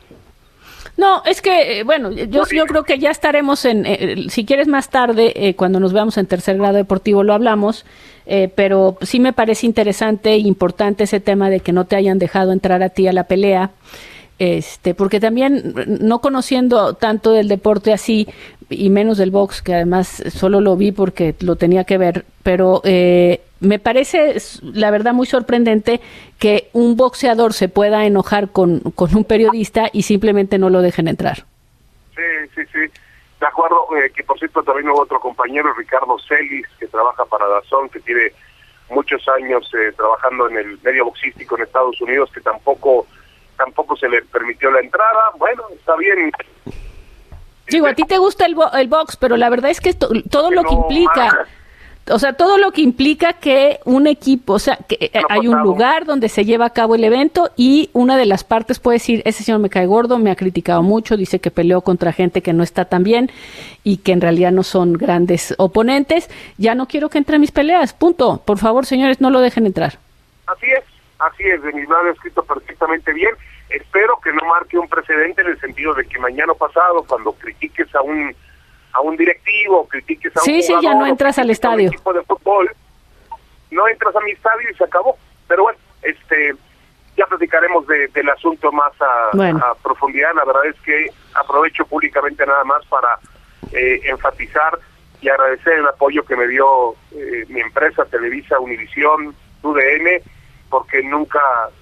No, es que, eh, bueno, yo, yo creo que ya estaremos en, eh, si quieres más tarde, eh, cuando nos veamos en tercer grado deportivo lo hablamos, eh, pero sí me parece interesante e importante ese tema de que no te hayan dejado entrar a ti a la pelea, este, porque también, no conociendo tanto del deporte así, y menos del box, que además solo lo vi porque lo tenía que ver, pero eh, me parece, la verdad, muy sorprendente que un boxeador se pueda enojar con, con un periodista y simplemente no lo dejen entrar. Sí, sí, sí, de acuerdo, eh, que por cierto también hubo otro compañero, Ricardo Celis, que trabaja para DAZN, que tiene muchos años eh, trabajando en el medio boxístico en Estados Unidos, que tampoco tampoco se le permitió la entrada. Bueno, está bien. Digo, a ti te gusta el, bo el box, pero la verdad es que to todo lo que implica, o sea, todo lo que implica que un equipo, o sea, que hay un lugar donde se lleva a cabo el evento y una de las partes puede decir, ese señor me cae gordo, me ha criticado mucho, dice que peleó contra gente que no está tan bien y que en realidad no son grandes oponentes, ya no quiero que entre en mis peleas, punto. Por favor, señores, no lo dejen entrar. Así es, así es, de mi lado escrito perfectamente bien. Espero que no marque un precedente en el sentido de que mañana pasado, cuando critiques a un a un directivo, critiques a un sí, jugador, sí, ya no entras al estadio. Un equipo de fútbol, no entras a mi estadio y se acabó. Pero bueno, este, ya platicaremos de, del asunto más a, bueno. a profundidad. La verdad es que aprovecho públicamente nada más para eh, enfatizar y agradecer el apoyo que me dio eh, mi empresa Televisa, Univisión, U D N, porque nunca,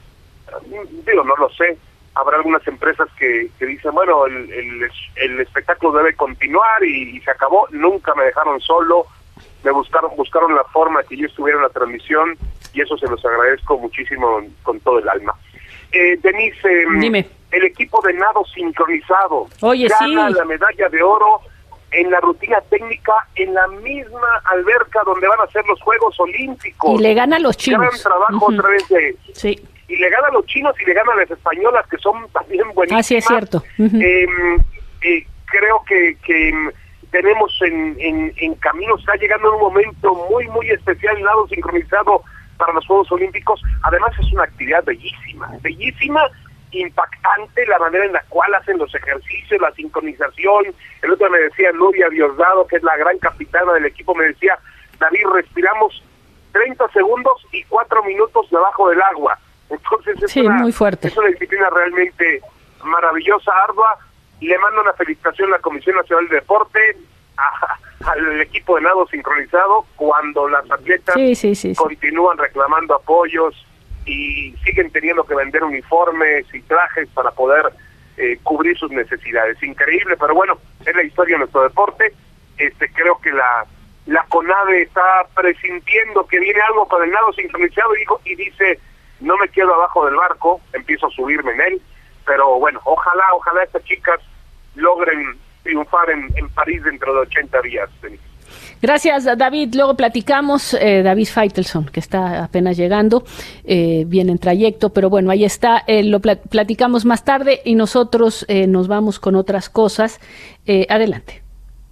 digo, no lo sé, habrá algunas empresas que, que dicen, bueno, el, el, el espectáculo debe continuar y, y se acabó. Nunca me dejaron solo, me buscaron buscaron la forma que yo estuviera en la transmisión y eso se los agradezco muchísimo con todo el alma. Eh, Denise, eh, Dime. El equipo de nado sincronizado Oye, gana sí. la medalla de oro en la rutina técnica en la misma alberca donde van a ser los Juegos Olímpicos. Y le gana a los chinos. Gran trabajo Uh-huh. otra vez de... Sí. Y le gana a los chinos y le gana a las españolas, que son también buenísimas. Así es cierto. Uh-huh. eh, eh, creo que, que tenemos en, en, en camino, está llegando un momento muy, muy especial el lado sincronizado para los Juegos Olímpicos. Además es una actividad bellísima, bellísima, impactante la manera en la cual hacen los ejercicios, la sincronización. El otro me decía, Nuria Diosdado, que es la gran capitana del equipo, me decía, David, respiramos treinta segundos y cuatro minutos debajo del agua. Entonces es, sí, una, muy fuerte. es una disciplina realmente maravillosa, ardua. Le mando una felicitación a la Comisión Nacional de Deporte, a, al equipo de nado sincronizado, cuando las atletas sí, sí, sí, sí. continúan reclamando apoyos y siguen teniendo que vender uniformes y trajes para poder eh, cubrir sus necesidades. Increíble, pero bueno, es la historia de nuestro deporte. Este, creo que la la CONADE está presintiendo que viene algo con el nado sincronizado y, dijo, y dice, no me quedo abajo del barco, empiezo a subirme en él, pero bueno, ojalá, ojalá estas chicas logren triunfar en, en París dentro de ochenta días. Gracias, David. Luego platicamos. Eh, David Faitelson, que está apenas llegando, eh, viene en trayecto, pero bueno, ahí está. Eh, lo plat- platicamos más tarde y nosotros eh, nos vamos con otras cosas. Eh, adelante.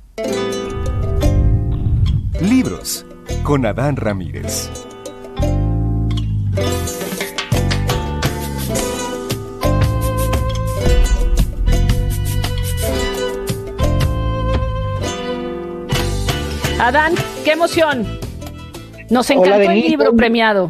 Libros con Adán Ramírez. Adán, qué emoción. Nos encantó Hola, el Denise. libro premiado.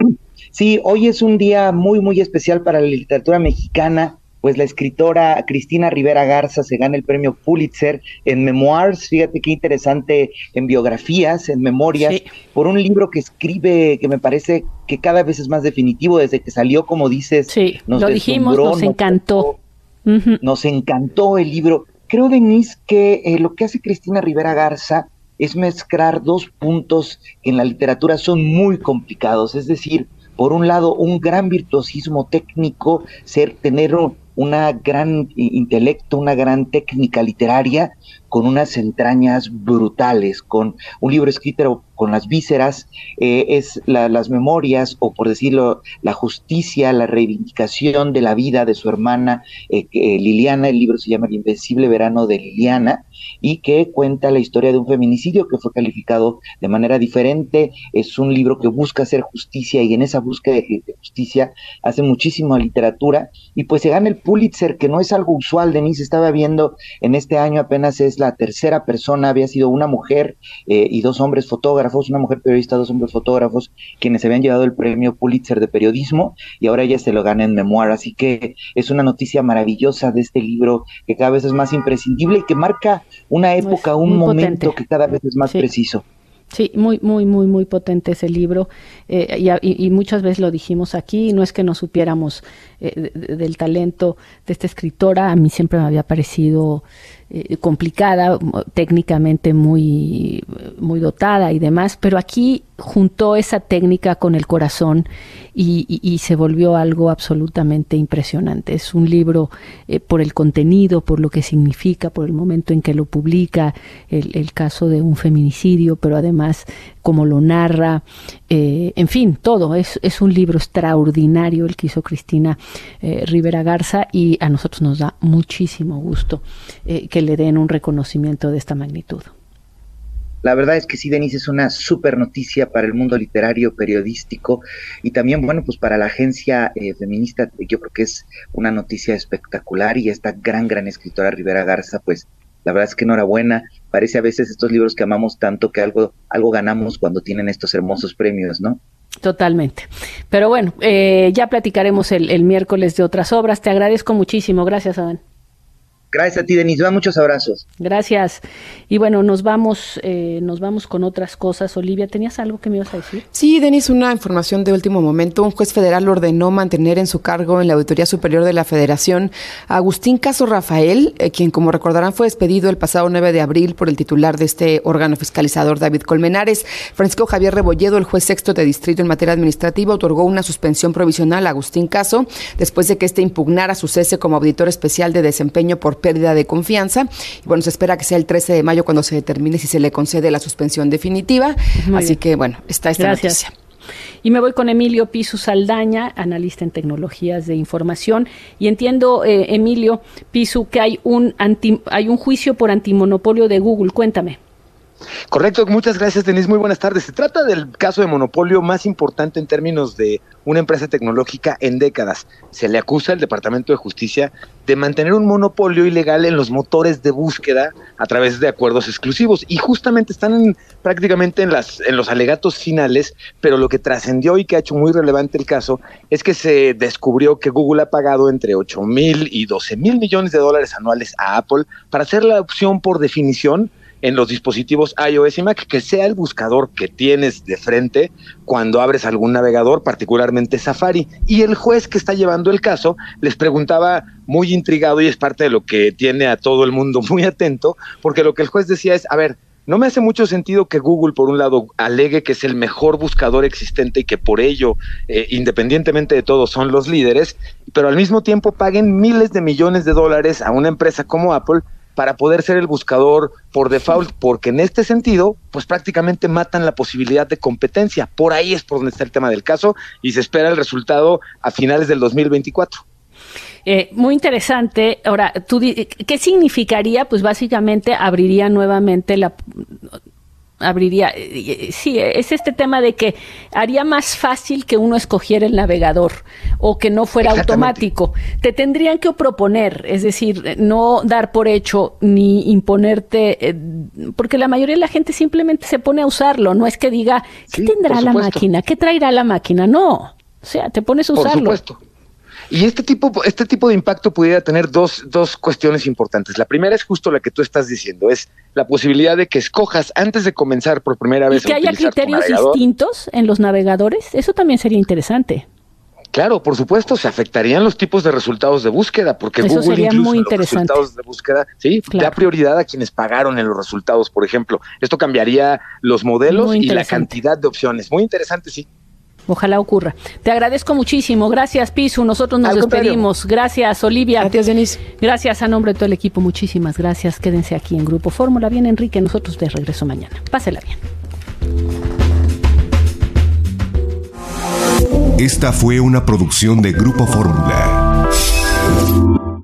Sí, hoy es un día muy, muy especial para la literatura mexicana, pues la escritora Cristina Rivera Garza se gana el premio Pulitzer en Memoirs, fíjate qué interesante, en biografías, en memorias, sí. por un libro que escribe que me parece que cada vez es más definitivo, desde que salió, como dices, sí, nos lo dijimos, nos, nos encantó. Uh-huh. Nos encantó el libro. Creo, Denise, que eh, lo que hace Cristina Rivera Garza es mezclar dos puntos que en la literatura son muy complicados, es decir, por un lado, un gran virtuosismo técnico, ser, tener un, una gran intelecto, una gran técnica literaria, con unas entrañas brutales, con un libro escrito con las vísceras, eh, es la, las memorias, o por decirlo, la justicia, la reivindicación de la vida de su hermana eh, eh, Liliana. El libro se llama El Invencible Verano de Liliana, y que cuenta la historia de un feminicidio que fue calificado de manera diferente. Es un libro que busca hacer justicia, y en esa búsqueda de, de justicia hace muchísima literatura, y pues se gana el Pulitzer, que no es algo usual. Denise, estaba viendo, en este año apenas es la tercera persona, había sido una mujer eh, y dos hombres fotógrafos, una mujer periodista, dos hombres fotógrafos, quienes habían llevado el premio Pulitzer de periodismo, y ahora ella se lo gana en Memoir. Así que es una noticia maravillosa de este libro, que cada vez es más imprescindible y que marca una época, un momento potente, que cada vez es más sí. preciso. Sí, muy, muy, muy, muy potente ese libro, eh, y, y, y muchas veces lo dijimos aquí, no es que no supiéramos eh, de, del talento de esta escritora. A mí siempre me había parecido eh, complicada, técnicamente muy, muy dotada y demás, pero aquí juntó esa técnica con el corazón y, y, y se volvió algo absolutamente impresionante. Es un libro eh, por el contenido, por lo que significa, por el momento en que lo publica, el, el caso de un feminicidio, pero además como lo narra, eh, en fin, todo. Es, es un libro extraordinario el que hizo Cristina eh, Rivera Garza, y a nosotros nos da muchísimo gusto eh, que le den un reconocimiento de esta magnitud. La verdad es que sí, Denise, es una súper noticia para el mundo literario, periodístico, y también, bueno, pues para la agencia eh, feminista. Yo creo que es una noticia espectacular, y esta gran, gran escritora Rivera Garza, pues la verdad es que enhorabuena. Parece a veces estos libros que amamos tanto que algo, algo ganamos cuando tienen estos hermosos premios, ¿no? Totalmente. Pero bueno, eh, ya platicaremos el, el miércoles de otras obras. Te agradezco muchísimo. Gracias, Adán. Gracias a ti, Denise. Va, muchos abrazos. Gracias. Y bueno, nos vamos eh, nos vamos con otras cosas. Olivia, ¿tenías algo que me ibas a decir? Sí, Denise, una información de último momento. Un juez federal ordenó mantener en su cargo en la Auditoría Superior de la Federación a Agustín Caso Rafael, eh, quien, como recordarán, fue despedido el pasado nueve de abril por el titular de este órgano fiscalizador, David Colmenares. Francisco Javier Rebolledo, el juez sexto de distrito en materia administrativa, otorgó una suspensión provisional a Agustín Caso después de que éste impugnara su cese como auditor especial de desempeño por pérdida de confianza. Y bueno, se espera que sea el trece de mayo cuando se determine si se le concede la suspensión definitiva. Muy Así bien. que bueno, está esta Gracias. noticia. Y me voy con Emilio Pisu Saldaña, analista en tecnologías de información. Y entiendo, eh, Emilio Pisu, que hay un anti, hay un juicio por antimonopolio de Google. Cuéntame. Correcto, muchas gracias, Denise. Muy buenas tardes. Se trata del caso de monopolio más importante en términos de una empresa tecnológica en décadas. Se le acusa al Departamento de Justicia de mantener un monopolio ilegal en los motores de búsqueda a través de acuerdos exclusivos. Y justamente están en, prácticamente en, las, en los alegatos finales, pero lo que trascendió y que ha hecho muy relevante el caso es que se descubrió que Google ha pagado entre ocho mil y doce mil millones de dólares anuales a Apple para hacer la opción por definición en los dispositivos iOS y Mac, que sea el buscador que tienes de frente cuando abres algún navegador, particularmente Safari. Y el juez que está llevando el caso les preguntaba, muy intrigado, y es parte de lo que tiene a todo el mundo muy atento, porque lo que el juez decía es, a ver, no me hace mucho sentido que Google, por un lado, alegue que es el mejor buscador existente y que por ello, eh, independientemente de todo, son los líderes, pero al mismo tiempo paguen miles de millones de dólares a una empresa como Apple para poder ser el buscador por default, porque en este sentido, pues prácticamente matan la posibilidad de competencia. Por ahí es por donde está el tema del caso y se espera el resultado a finales del dos mil veinticuatro. Eh, muy interesante. Ahora, ¿tú, ¿qué significaría? Pues básicamente abriría nuevamente la... abriría, sí, es este tema de que haría más fácil que uno escogiera el navegador o que no fuera automático. Te tendrían que proponer, es decir, no dar por hecho ni imponerte, eh, porque la mayoría de la gente simplemente se pone a usarlo, no es que diga, ¿qué sí, tendrá la máquina? ¿Qué traerá la máquina? No, o sea, te pones a usarlo. Por supuesto. Y este tipo, este tipo de impacto pudiera tener dos, dos cuestiones importantes. La primera es justo la que tú estás diciendo, es la posibilidad de que escojas antes de comenzar por primera vez a utilizar tu navegador. ¿Y que haya criterios distintos en los navegadores? Eso también sería interesante. Claro, por supuesto, se afectarían los tipos de resultados de búsqueda, porque Eso Google sería incluso muy en los interesante. resultados de búsqueda, sí, Claro. da prioridad a quienes pagaron en los resultados, por ejemplo. Esto cambiaría los modelos Muy y la interesante. cantidad de opciones. Muy interesante, sí. Ojalá ocurra. Te agradezco muchísimo. Gracias, Pisu. Nosotros nos Al contrario. despedimos. Gracias, Olivia. Gracias, Denise. Gracias a nombre de todo el equipo. Muchísimas gracias. Quédense aquí en Grupo Fórmula. Bien, Enrique. Nosotros de regreso mañana. Pásela bien. Esta fue una producción de Grupo Fórmula.